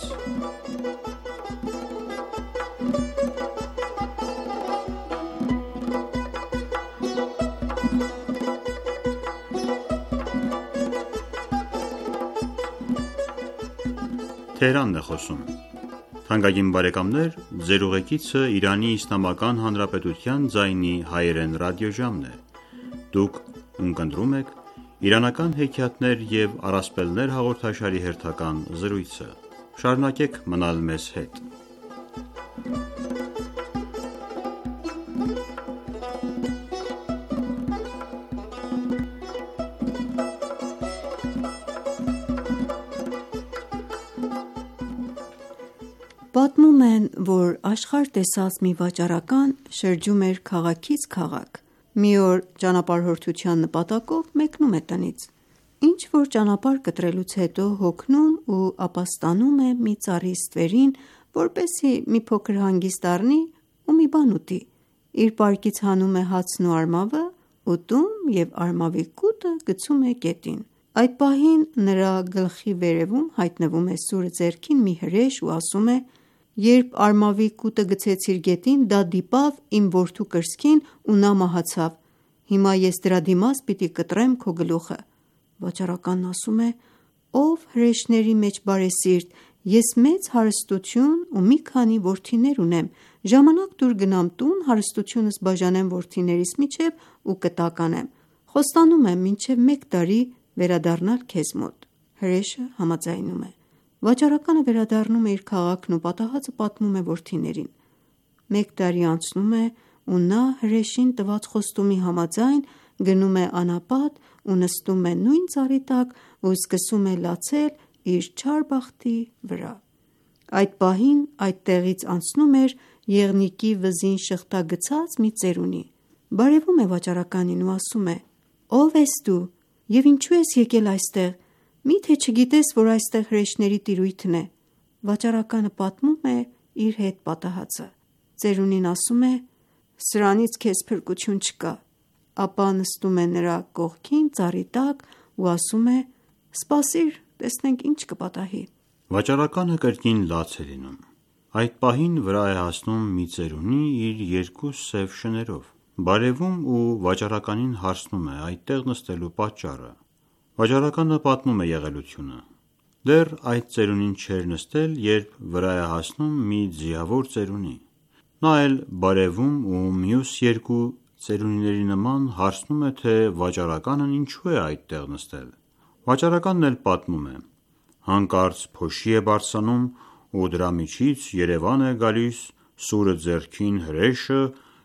Պատմում են, որ աշխարհ տեսած մի վաճառական շրջում էր քաղաքից քաղաք։ Մի օր ճանապարհորդության նպատակով մեկնում է տնից։ Ինչ-որ ճանապարհ կտրելուց հետո հոգնում ու ապաստանում է մի ծառի ստվերին, որպեսզի մի փոքր հանգիստ առնի ու մի բան ուտի։ Իր պարկից հանում է հացն ու արմավը, ուտում և արմավի կուտը գցում է կետին։ Այդ պահին նրա գլխի վերևում հայտնվում է սուրը ձեռքին մի հրեշ ու ասում է. «Երբ արմավի կուտը գցեցիր գետին, դա դիպավ իմ որդու կրծքին ու նա մահացավ։ Հիմա ես դրա դիմաց պիտի կտրեմ քո գլուխը»։ Վաճառականն ասում է. «Ով հրեշների մեջ բարեսիրտ, ես մեծ հարստություն ու մի քանի որդիներ ունեմ, ժամանակ տուր գնամ տուն, հարստությունս բաժանեմ որդիներիս միջև ու կտակ անեմ, խոստանում եմ մինչև մեկ տարի վերադառնալ քեզ մոտ»։ Հրեշը համաձայնում է։ Վաճառականը վերադառնում է իր քաղաքն ու պատահածը պատմում է որդիներին։ Մեկ տարի անցնում է ու նա հրեշին տված խոստումի համաձայն գնում է անապատ ու նստում է նույն ծառի տակ ու սկսում է լացել իր չար բախտի վրա։ Այդ պահին այդ տեղից անցնում էր եղնիկի վզին շղթա գցած մի ծերունի։ Բարևում է վաճառականին ու ասում է. «Ո՞վ ես դու և ինչու ես եկել այստեղ, միթե չգիտես, որ այստեղ հրեշների տիրույթն է»։ Վաճառականը պատմում է իր հետ պատահածը։ Ծերունին ասում է. «Սրանից քեզ փրկություն չկա»։ Ապա նստում է նրա կողքին ծառի տակ ու ասում է. «Սպասիր, տեսնենք ինչ կպատահի»։ Վաճառականը կրկին լաց է լինում։ Այդ պահին վրա է հասնում մի ծերունի իր երկու սև շներով։ Բարևում ու վաճառականին հարցնում է այդտեղ նստելու պատճառը։ Վաճառականը պատմում է եղելությունը։ Դեռ այդ ծերունին չէր նստել, երբ վրա է հասնում մի ձիավոր ծերունի։ Նա էլ բարևում ու մյուս երկու ծերունիների նման հարցնում է, թե վաճառականն ինչու է այդտեղ նստել։ Վաճառականն էլ պատմում է. «Հանկարծ փոշի է բարձրանում ու դրա միջից երևան է գալիս սուրը ձեռքին հրեշը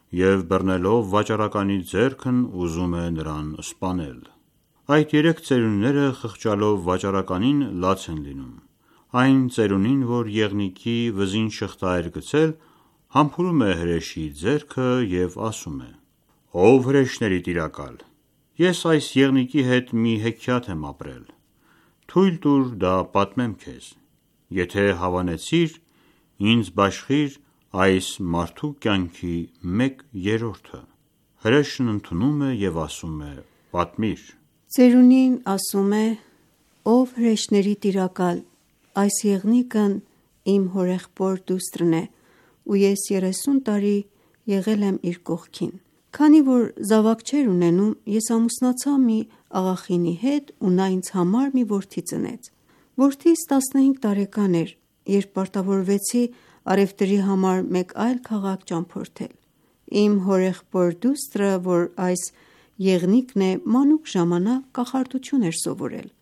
և բռնելով վաճառականի ձեռքն ուզում է նրան սպանել»։ Այդ երեք ծերունիները խղճալով վաճառականին լաց են լինում։ Այն ծերունին, որ եղնիկի վզին շղթա էր գցել, համբուրում է հրեշի ձեռքը և ասում է. «Ով հրեշների տիրակալ, ես այս եղնիկի հետ մի հեքիաթ եմ ապրել, թույլ տուր դա պատմեմ քեզ։ Եթե հավանեցիր, ինձ բաշխիր այս մարդու կյանքի մեկ երրորդը»։ Հրեշն ընդունում է և ասում է. «Պատմիր»։ Ծերունին ասում է. «Ով հրեշների տիրակալ, այս եղնիկն իմ հորեղբոր դուստրն է ու ես երեսուն տարի եղել եմ իր կողքին։ Քանի որ զավակ չէր ունենում, ես ամուսնացա մի աղախինի հետ ու նա ինձ համար մի որդի ծնեց։ Որդիս տասնհինգ տարեկան էր, երբ պարտավորվեցի առևտրի համար մեկ այլ քաղաք ճամփորդել։ Իմ հորեղբոր դուստրը, որ այս եղնիկն է, մանուկ ժամանակ կախարդություն էր սովորել։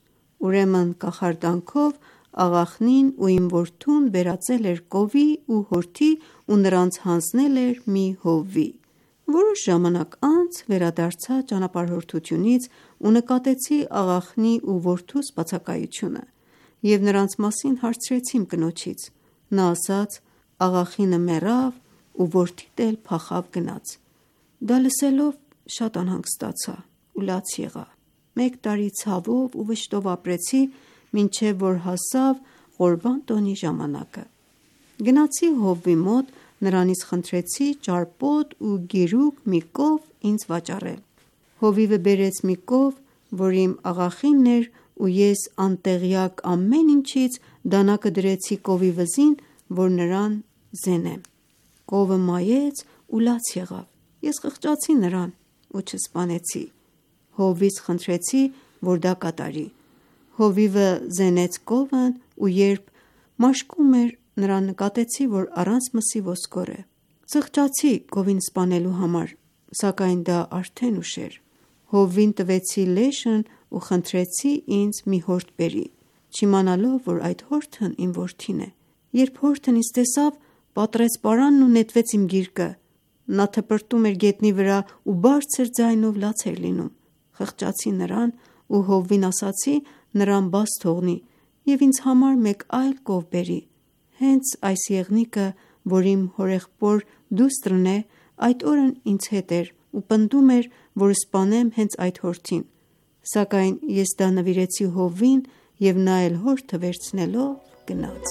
Ուրեմն կախարդանքով աղախնին ու իմ որդուն վերածել էր կովի ու հորթի ու նրանց հանձնել էր մի հովվի։ Որոշ ժամանակ անց վերադարձա ճանապարհորդությունից ու նկատեցի աղախնի ու որդուս բացակայությունը և նրանց մասին հարցրեցի իմ կնոջից։ Նա ասաց. աղախինը մեռավ ու որդիդ էլ փախավ գնաց։ Դա լսելով շատ անհանգստացա ու լաց եղա։ Մեկ տարի ցավով ու վշտով ապրեցի, մինչև որ հասավ Ղորբան տոնի ժամանակը։ Գնացի հովվի մոտ, նրանից խնդրեցի ճարպոտ ու գիրուկ մի կով ինձ վաճառել։ Հովիվը բերեց մի կով, որ իմ աղախինն էր, ու ես անտեղյակ ամեն ինչից դանակը դրեցի կովի վզին, որ նրան զենեմ։ Կովը մայեց ու լաց եղավ։ Ես խղճացի նրան ու չսպանեցի։ Հովվից խնդրեցի, որ դա կատարի։ Հովիվը զենեց կովն ու երբ մաշկում էր, նրան նկատեցի, որ առանց մսի ոսկոր է։ Խղճացի կովին սպանելու համար, սակայն դա արդեն ուշ էր։ Հովվին տվեցի լեշն ու խնդրեցի ինձ մի հորթ բերի, չիմանալով, որ այդ հորթն իմ որդին է։ Երբ հորթն ինձ տեսավ, պատռեց պարանն ու նետվեց իմ գիրկը։ Նա թպրտում էր գետնի վրա ու բարձր ձայնով լաց էր լինում։ Խղճացի նրան ու Հովվին ասացի նրան բաց թողնի և ինձ համար մեկ այլ կով բերի։ Հենց այս եղնիկը, որ իմ հորեղբոր դուստրն է, այդ օրն ինձ հետ էր ու պնդում էր, որ սպանեմ հենց այդ հորթին, սակայն ես դա նվիրեցի Հովվին և նա էլ հորթը վերցնելով գնաց։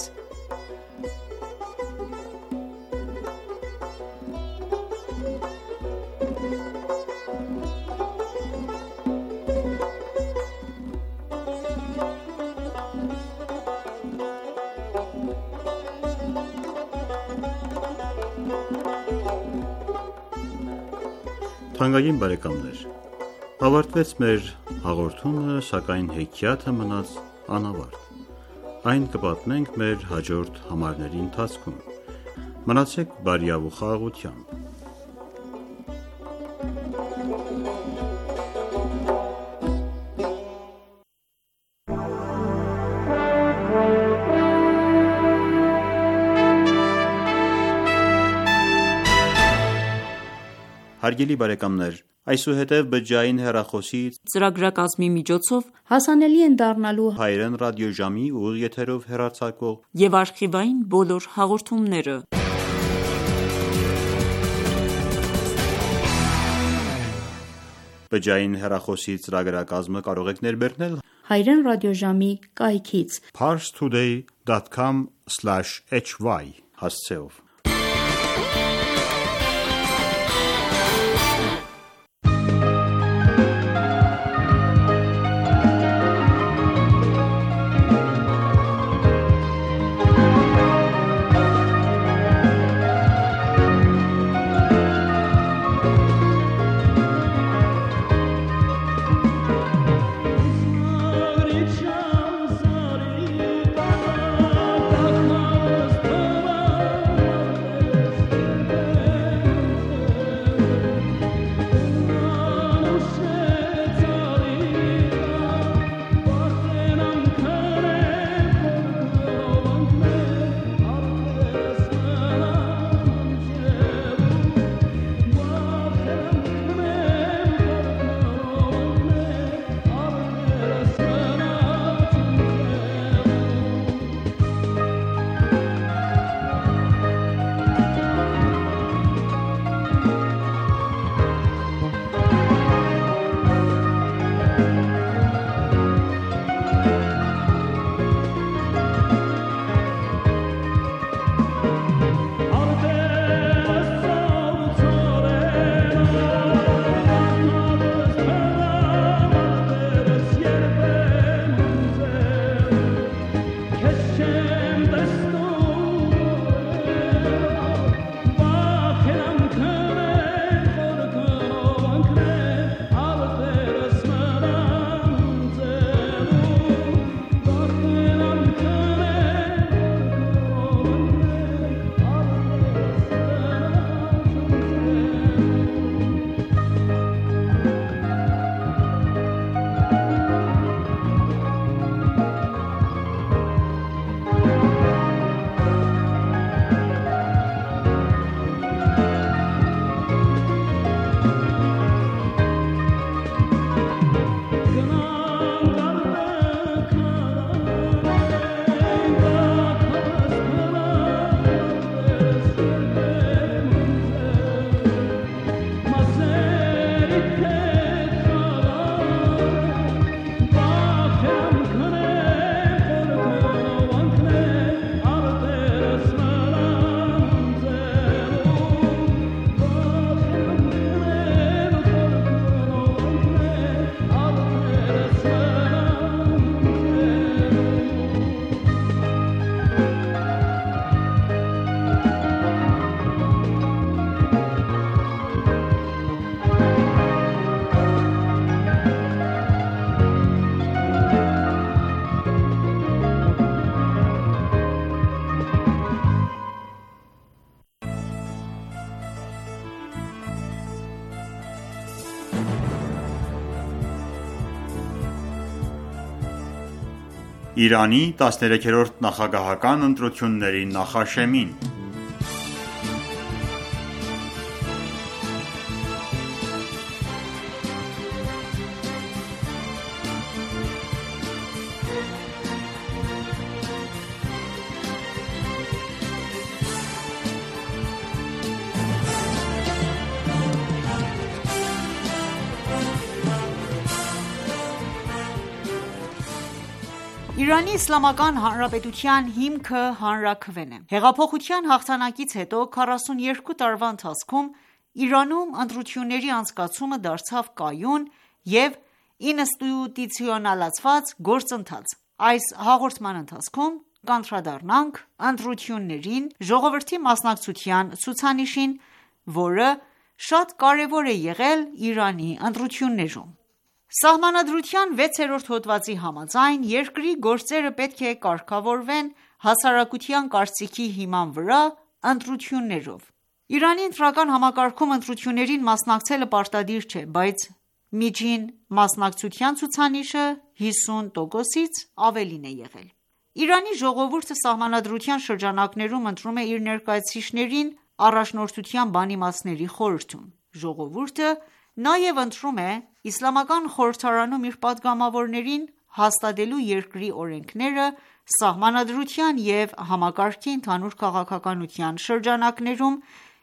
Թանկագին բարեկամներ, ավարտվեց մեր հաղորդումը, սակայն հեքիաթը մնաց անավարտ։ Այն կպատմենք մեր հաջորդ համարների ընթացքում։ Մնացեք բարյավ ու խաղաղությամբ։ Հարգելի բարեկամներ, այսուհետև բջջային հեռախոսի ծրագրակազմի միջոցով հասանելի են դառնալու հայերեն ռադիոժամի ուղիղ եթերով հեռարձակվող և արխիվային բոլոր հաղորդումները։ Բջջային հեռախոսի ծրագրակազմը կարող եք ներբեռնել հայերեն ռադիոժամի կայքից parstoday dot com slash h y հասցեով։ Իրանի տասներեքերորդ նախագահական ընտրությունների նախաշեմին։ Իրանի Իսլամական Հանրապետության հիմքը հանրաքվեն է։ Հեղափոխության հաղթանակից հետո քառասուներկու տարվա ընթացքում Իրանում ընտրությունների անցկացումը դարձավ կայուն և ինստիտուցիոնալացված գործընթաց։ Այս հաղորդման ընթացքում կանդրադառնանք ընտրություններին ժողովրդի մասնակցության ցուցանիշին, որը շատ կարևոր է եղել Իրանի ընտրություններում։ Սահմանադրության վեցերորդ հոդվածի համաձայն, երկրի գործերը պետք է կարգավորվեն հասարակության կարծիքի հիման վրա ընտրություններով։ Իրանի ընտրական համակարգում ընտրություններին մասնակցելը պարտադիր չէ, բայց միջին մասնակցության ցուցանիշը հիսուն տոկոսից ավելին է եղել։ Իրանի ժողովուրդը սահմանադրության շրջանակներում ընտրում է իր ներկայացուցիչներին առաջնորդության բանիմացների խորհրդում։ Ժողովուրդը նաև ընտրում է Իսլամական խորհրդարանում իր պատգամավորներին հաստատելու երկրի օրենքները սահմանադրության և համակարգի ընդհանուր քաղաքականության շրջանակներում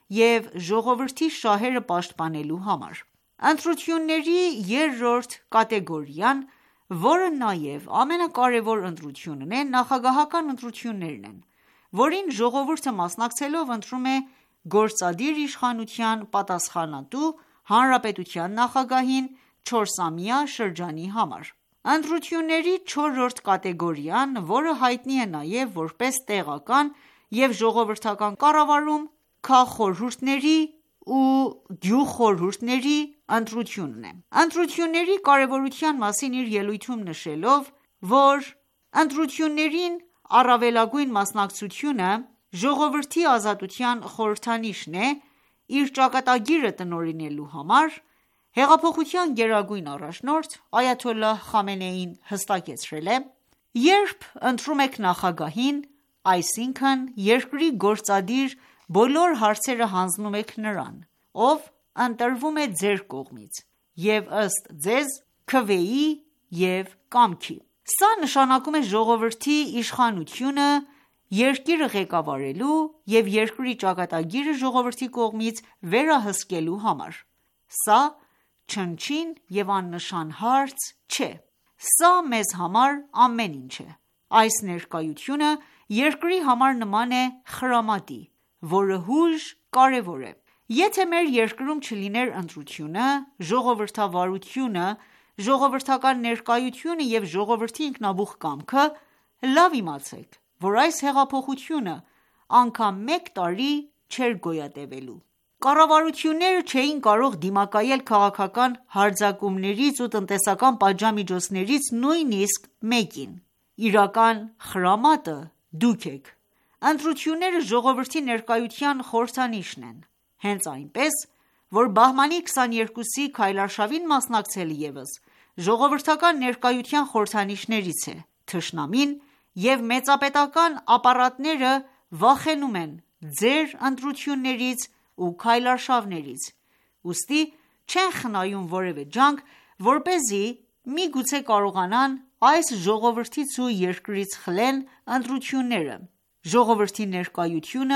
և ժողովրդի շահերը պաշտպանելու համար։ Ընտրությունների երրորդ կատեգորիան, որը նաև ամենակարևոր ընտրությունն է, նախագահական ընտրություններն են, որին ժողովուրդը մասնակցելով ընտրում է գործադիր իշխանության պատասխանատու հանրապետության նախագահին չորսամյա շրջանի համար։ Ընտրությունների չորրորդ կատեգորիան, որը հայտնի է նաև որպես տեղական և ժողովրդական կառավարում, քաղխորհուրդների ու գյուղխորհուրդների ընտրությունն է։ Ընտրությունների կարևորության մասին իր ելույթում նշելով, որ ընտրություններին առավելագույն մասնակցությունը ժողովրդի ազատության խորհրդանիշն է, իր ճակատագիրը տնօրինելու համար, հեղափոխության գերագույն առաջնորդ այաթոլլահ Խամենեին հստակեցրել է.«Երբ ընտրում եք նախագահին, այսինքն երկրի գործադիր բոլոր հարցերը հանձնում եք նրան, ով ընտրվում է ձեր կողմից և ըստ ձեզ քվեի և կամքի։ Սա նշանակում է ժողովրդի իշխանությունը երկիրը ղեկավարելու և երկրի ճակատագիրը ժողովրդի կողմից վերահսկելու համար։ Սա չնչին և աննշան հարց չէ։ Սա մեզ համար ամեն ինչ է։ Այս ներկայությունը երկրի համար նման է խրամատի, որը հույժ կարևոր է։ Եթե մեր երկրում չլիներ ընտրությունը, ժողովրդավարությունը, ժողովրդական ներկայությունը և ժողովրդի ինքնաբուխ կամքը, լավ իմացեք, որ այս հեղափոխությունը անգամ մեկ տարի չէր գոյատևելու։ Կառավարությունները չէին կարող դիմակայել քաղաքական հարձակումներից ու տնտեսական պատժամիջոցներից նույնիսկ մեկին։ Իրական խրամատը դուք եք։ Ընտրությունները ժողովրդի ներկայության խորհրդանիշն են։ Հենց այնպես, որ բահմանի քսաներկուսի քայլարշավին մասնակցելը ևս ժողովրդական ներկայության խորհրդանիշներից է։ Թշնամին և մեծապետական ապարատները վախենում են ձեր ընտրություններից ու քայլարշավներից, ուստի չեն խնայում որևէ ջանք, որպեսզի միգուցե կարողանան այս ժողովրդից ու երկրից խլեն ընտրությունները, ժողովրդի ներկայությունը,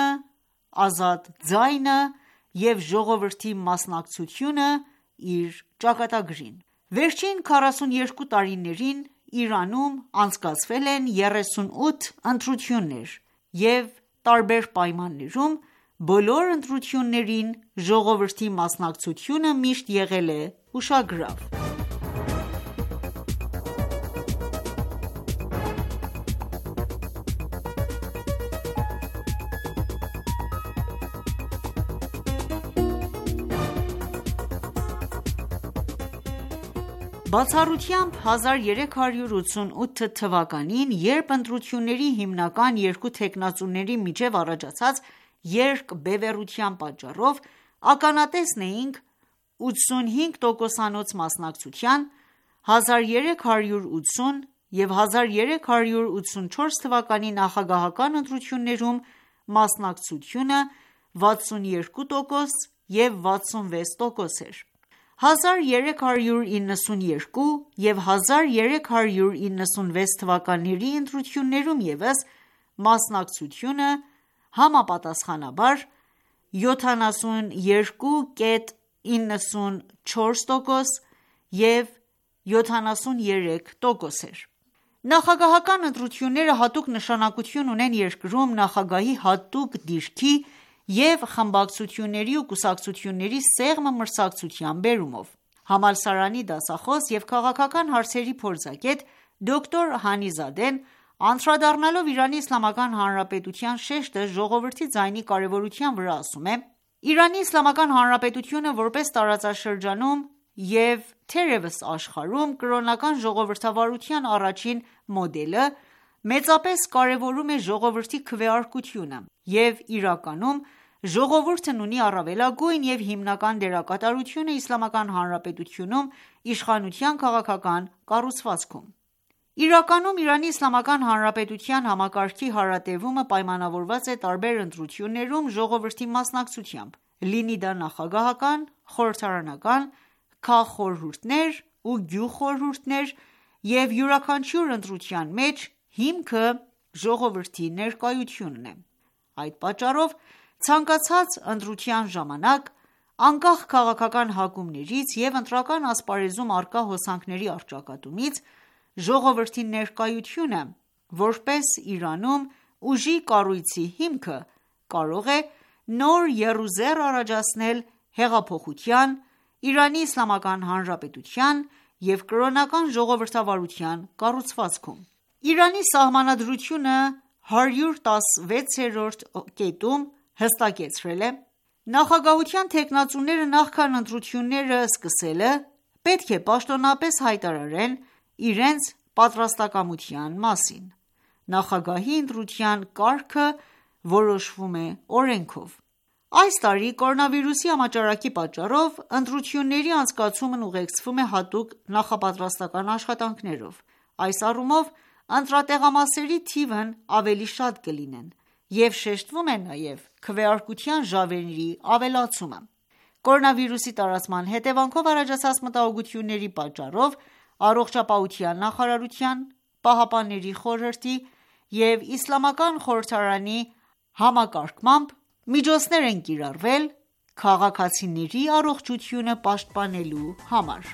ազատ ձայնը և ժողովրդի մասնակցությունը իր ճակատագրին։ Վերջին քառասուներկու տարիներին Իրանում անցկացվել են երեսունութ ընտրություններ և տարբեր պայմաններում բոլոր ընտրություններին ժողովրդի մասնակցությունը միշտ եղել է ուշագրավ։ Բացառությամբ հազար երեք հարյուր ութսունութ թվականին, երբ ընտրությունների հիմնական երկու թեկնածուների միջև առաջացած երկբևեռության պատճառով ականատեսն էինք ութսունհինգ տոկոսանոց մասնակցության, հազար երեք հարյուր ութսուն և հազար երեք հարյուր ութսունչորս թվականի նախագահական ընտրություններում մասնակցությունը վաթսունեքու տոկոս և վաթսունվեց տոկոս էր: հազար երեք հարյուր իննսունեքու և հազար երեք հարյուր իննսունվեց թվականների ընտրություններում ևս մասնակցությունը համապատասխանաբար յոթանասունյոթ կետ իննսունչորս տոկոս և յոթանասուներեք տոկոս էր: Նախագահական ընտրությունները հատուկ նշանակություն ունեն երկրում նախագահի հատուկ դիրքի և խմբակցությունների ու կուսակցությունների սեղմ մրցակցության բերումով: Համալսարանի դասախոս և քաղաքական հարցերի փորձագետ դոկտոր Հանիզադեն անդրադառնալով Իրանի Իսլամական Հանրապետության շեշտը ժողովրդի ձայնի կարևորության վրա ասում է.«Իրանի Իսլամական Հանրապետությունը որպես տարածաշրջանում և թերևս աշխարհում կրոնական ժողովրդավարության առաջին մոդելը մեծապես կարևորում է ժողովրդի քվեարկությունը և իրականում ժողովուրդն ունի առավելագույն և հիմնական դերակատարությունը Իսլամական Հանրապետությունում իշխանության քաղաքական կառուցվածքում: Իրականում Իրանի Իսլամական Հանրապետության համակարգի հարատևումը պայմանավորված է տարբեր ընտրություններում ժողովրդի մասնակցությամբ, լինի դա նախագահական, խորհրդարանական, քաղխորհուրդներ ու գյուղխորհուրդներ և յուրաքանչյուր ընտրության մեջ հիմքը ժողովրդի ներկայությունն է: Այդ պատճառով ցանկացած ընտրության ժամանակ, անկախ քաղաքական հակումներից և ընտրական ասպարեզում առկա հոսանքների առճակատումից, ժողովրդի ներկայությունը, որպես Իրանում ուժի կառույցի հիմքը, կարող է նոր եռուզեռ առաջացնել հեղափոխության, Իրանի Իսլամական Հանրապետության և կրոնական ժողովրդավարության կառուցվածքում»: Իրանի Սահմանադրությունը հարյուր տասնվեցերորդ կետում հստակեցրել է.«Նախագահության թեկնածուները նախքան ընտրությունները սկսելը պետք է պաշտոնապես հայտարարեն իրենց պատրաստակամության մասին: Նախագահի ընտրության կարգը որոշվում է օրենքով»: Այս տարի կորոնավիրուսի համաճարակի պատճառով ընտրությունների անցկացումն ուղեկցվում է հատուկ նախապատրաստական աշխատանքներով: Այս առումով ընտրատեղամասերի թիվն ավելի շատ կլինեն և շեշտվում է նաև քվեարկության ժավերի ավելացումը: Կորոնավիրուսի տարածման հետևանքով առաջացած մտահոգությունների պատճառով Առողջապահության նախարարության, ԻՀՊԿ-ի և Իսլամական խորհրդարանի համակարգմամբ միջոցներ են կիրառվել քաղաքացիների առողջությունը պաշտպանելու համար: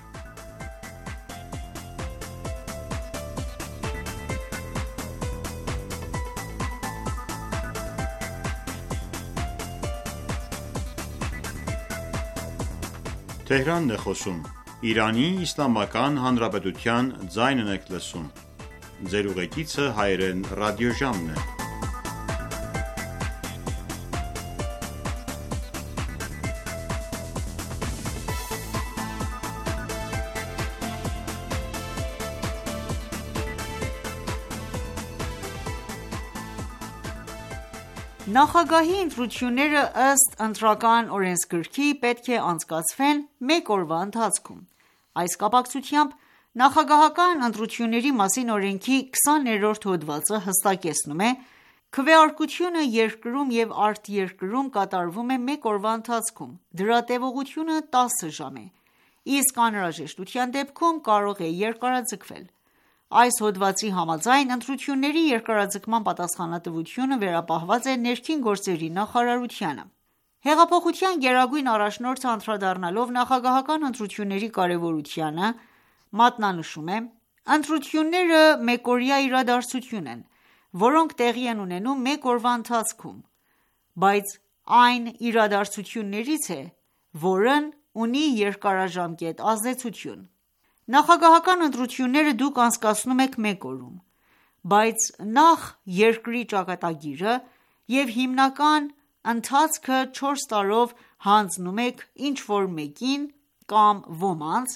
Նախագահի ընտրությունները ըստ Ընտրական օրենսգրքի պետք է անցկացվեն մեկ օրվա ընթացքում: Այս կապակցությամբ Նախագահական ընտրությունների մասին օրենքի քսաներորդ հոդվածը հստակեցնում է.«Քվեարկությունը երկրում և արտերկրում կատարվում է մեկ օրվա ընթացքում, դրա տևողությունը տասը ժամ է, իսկ անհրաժեշտության դեպքում կարող է երկարաձգվել»: Այս հոդվածի համաձայն, ընտրությունների երկարաձգման պատասխանատվությունը վերապահված է ներքին գործերի նախարարությանը: Հեղափոխության գերագույն առաջնորդը անդրադառնալով նախագահական ընտրությունների կարևորությանը, մատնանշում է.«Ընտրությունները մեկօրյա իրադարձություն են, որոնք տեղի են ունենում մեկ օրվա ընթացքում, բայց այն իրադարձություններից է, որն ունի երկարաժամկետ ազդեցություն: Նախագահական ընտրությունները դուք անցկացնում եք մեկ օրում, բայց նախ երկրի ճակատագիրը և հիմնական ընթացքը չորս տարով հանձնում եք ինչ-որ մեկին կամ ոմանց,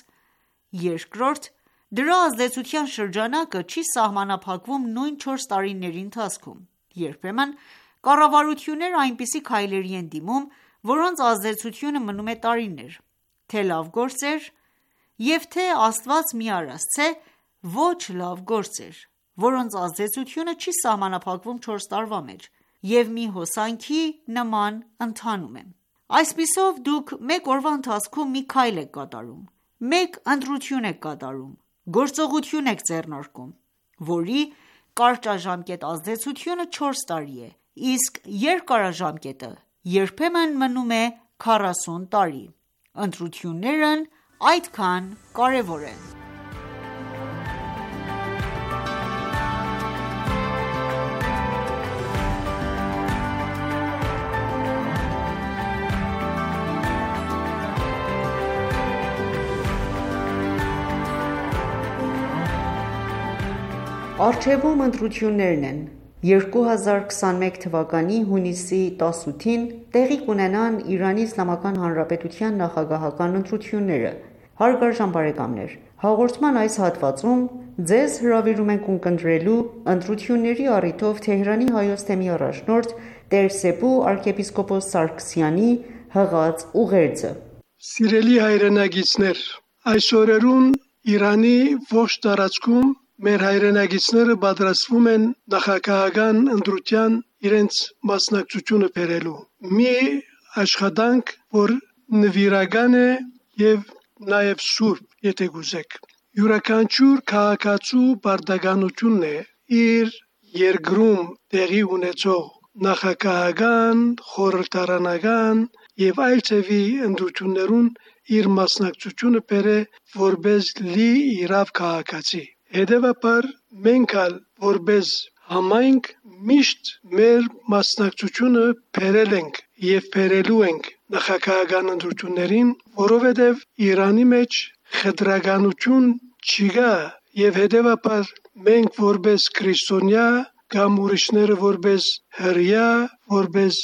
երկրորդ դրա ազդեցության շրջանակը չի սահմանափակվում նույն չորս տարիների ընթացքում: Երբեմն կառավարությունները այնպիսի քայլերի են դիմում, որոնց ազդեցությունը մնում է տարիներ, թե լավ գործեր և թե Աստված մի արասցե, ոչ լավ գործեր, որոնց ազդեցությունը չի սահմանափակվում չորս տարվա մեջ և մի հոսանքի նման ընթանում է: Այսպիսով, դուք մեկ օրվա ընթացքում մի քայլ եք կատարում, մեկ ընտրություն եք կատարում, գործողություն եք ձեռնարկում, որի կարճաժամկետ ազդեցությունը չորս տարի է, իսկ երկարաժամկետը երբեմն մնում է քառասուն տարի: Ընտրություններն այդքան կարևոր են: Առջևում ընտրություններն են: երկու հազար քսաներեք թվականի հունիսի տասութին տեղի կունենան Իրանի Իսլամական Հանրապետության նախագահական ընտրությունները: Հարգարժան բարեկամներ, հաղորդման այս հատվածում ձեզ հրավիրում ենք ունկնդրելու ընտրությունների առիթով Թեհրանի Հայոց թեմի առաջնորդ տեր Սեփու arczepiskopos Սարգսյանի հղած ուղերձը: Սիրելի հայրենակիցներ, այս օրերուն Իրանի ողջ տարածքում մեր հայրենակիցները պատրաստվում են նախագահական ընտրության իրենց մասնակցությունը բերելու: Մի աշխատանք, որ նվիրական է և նաև սուրբ, եթե կուզեք: Յուրաքանչյուր քաղաքացու պարտականությունն է իր երկրում տեղի ունեցող նախագահական, խորհրդարանական և այլ ձևի ընտրություններուն իր մասնակցությունը բերե որպես լիիրավ քաղաքացի: Հետևաբար մենք ալ որպես համայնք միշտ մեր մասնակցությունը բերել ենք և բերելու ենք նախագահական ընտրություններին, որովհետև Իրանի մեջ խտրականություն չկա և հետևաբար մենք որպես քրիստոնյա կամ ուրիշները որպես հրեա, որպես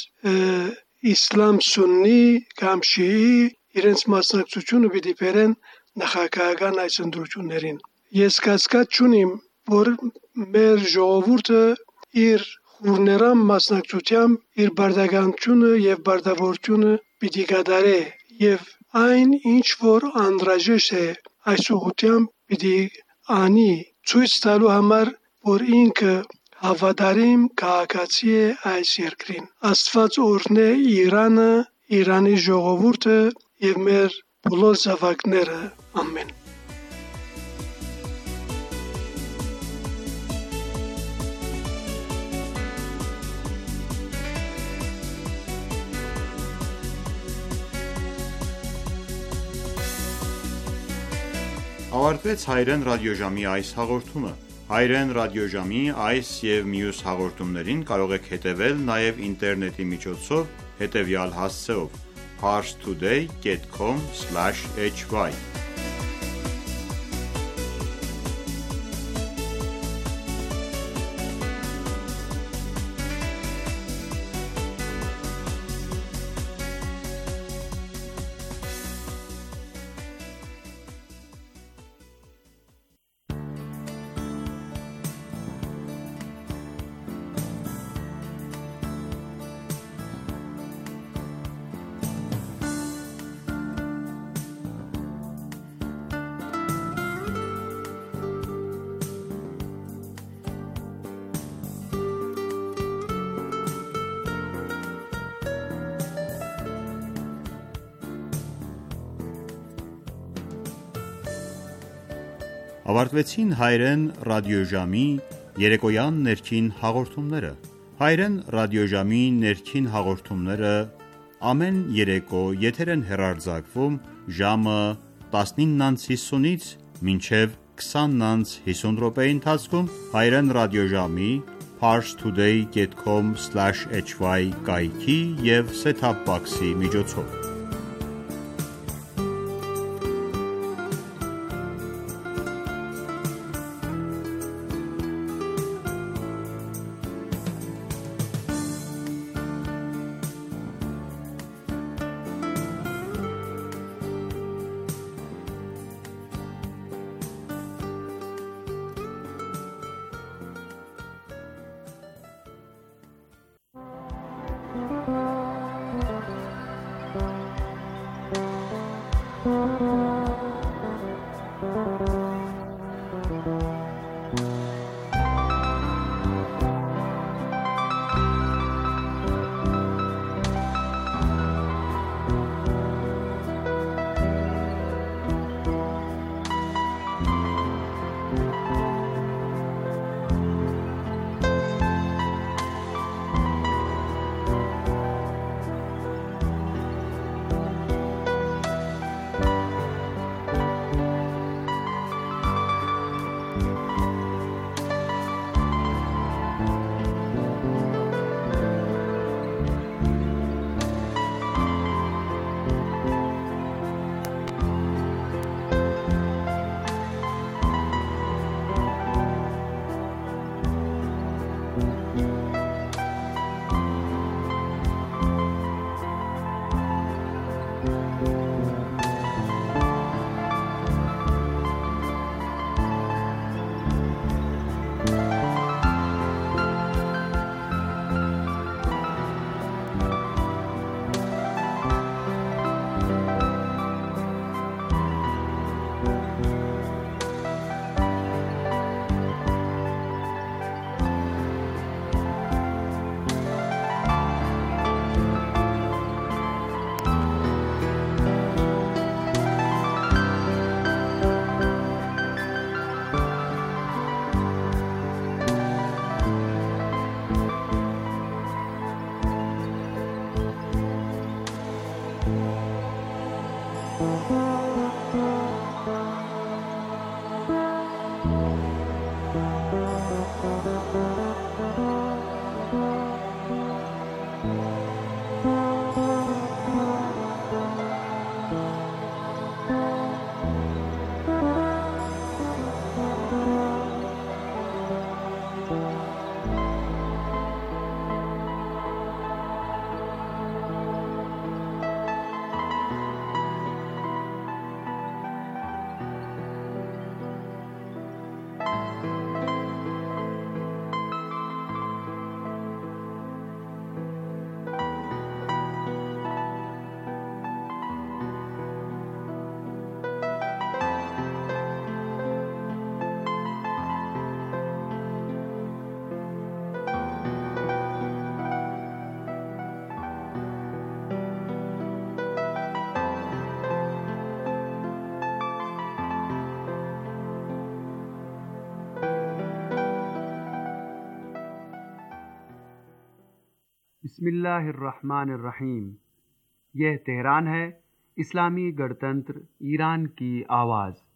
իսլամ սուննի կամ շիի իրենց մասնակցությունը պիտի բերեն նախագահական այս ընտրություններին: Ես կասկած չունիմ, որ մեր ժողովուրդը իր ուրներամ մասնակցությամբ իր պարտականությունը և պարտավորությունը պիտի կատարե և այն ինչ որ անհրաժեշտ է այս ուղղությամբ պիտի անի ցույց տալու համար, որ ինքը հավատարիմ քաղաքացի է այս երկրին: Աստված օրհնե Իրանը, Իրանի ժողովուրդը և մեր բոլոր զավակները: Ամեն: Ավարտվեց Հայրեն ռադիոժամի այս հաղորդումը: Հայրեն ռադիոժամի այս և մյուս հաղորդումներին կարող եք հետևել նաև ինտերնետի միջոցով հետևյալ հասցեով՝ parstoday dot com slash h y Ավարտվեցին Հայրեն ռադիոժամի երեկոյան ներքին հաղորդումները: Հայրեն ռադիոժամի ներքին հաղորդումները ամեն երեկո եթեր են հեռարձակվում ժամը տասնինը հիսունից մինչև քսանը հիսուն րոպեի ընթացքում Հայրեն ռադիոժամի parstoday dot com slash h y կայքի և set-top box-ի միջոցով: Thank you. बिस्मिल्लाहिर्रहमानिर्रहीम। यह तेहरान है, इस्लामी गणतंत्र ईरान की आवाज़।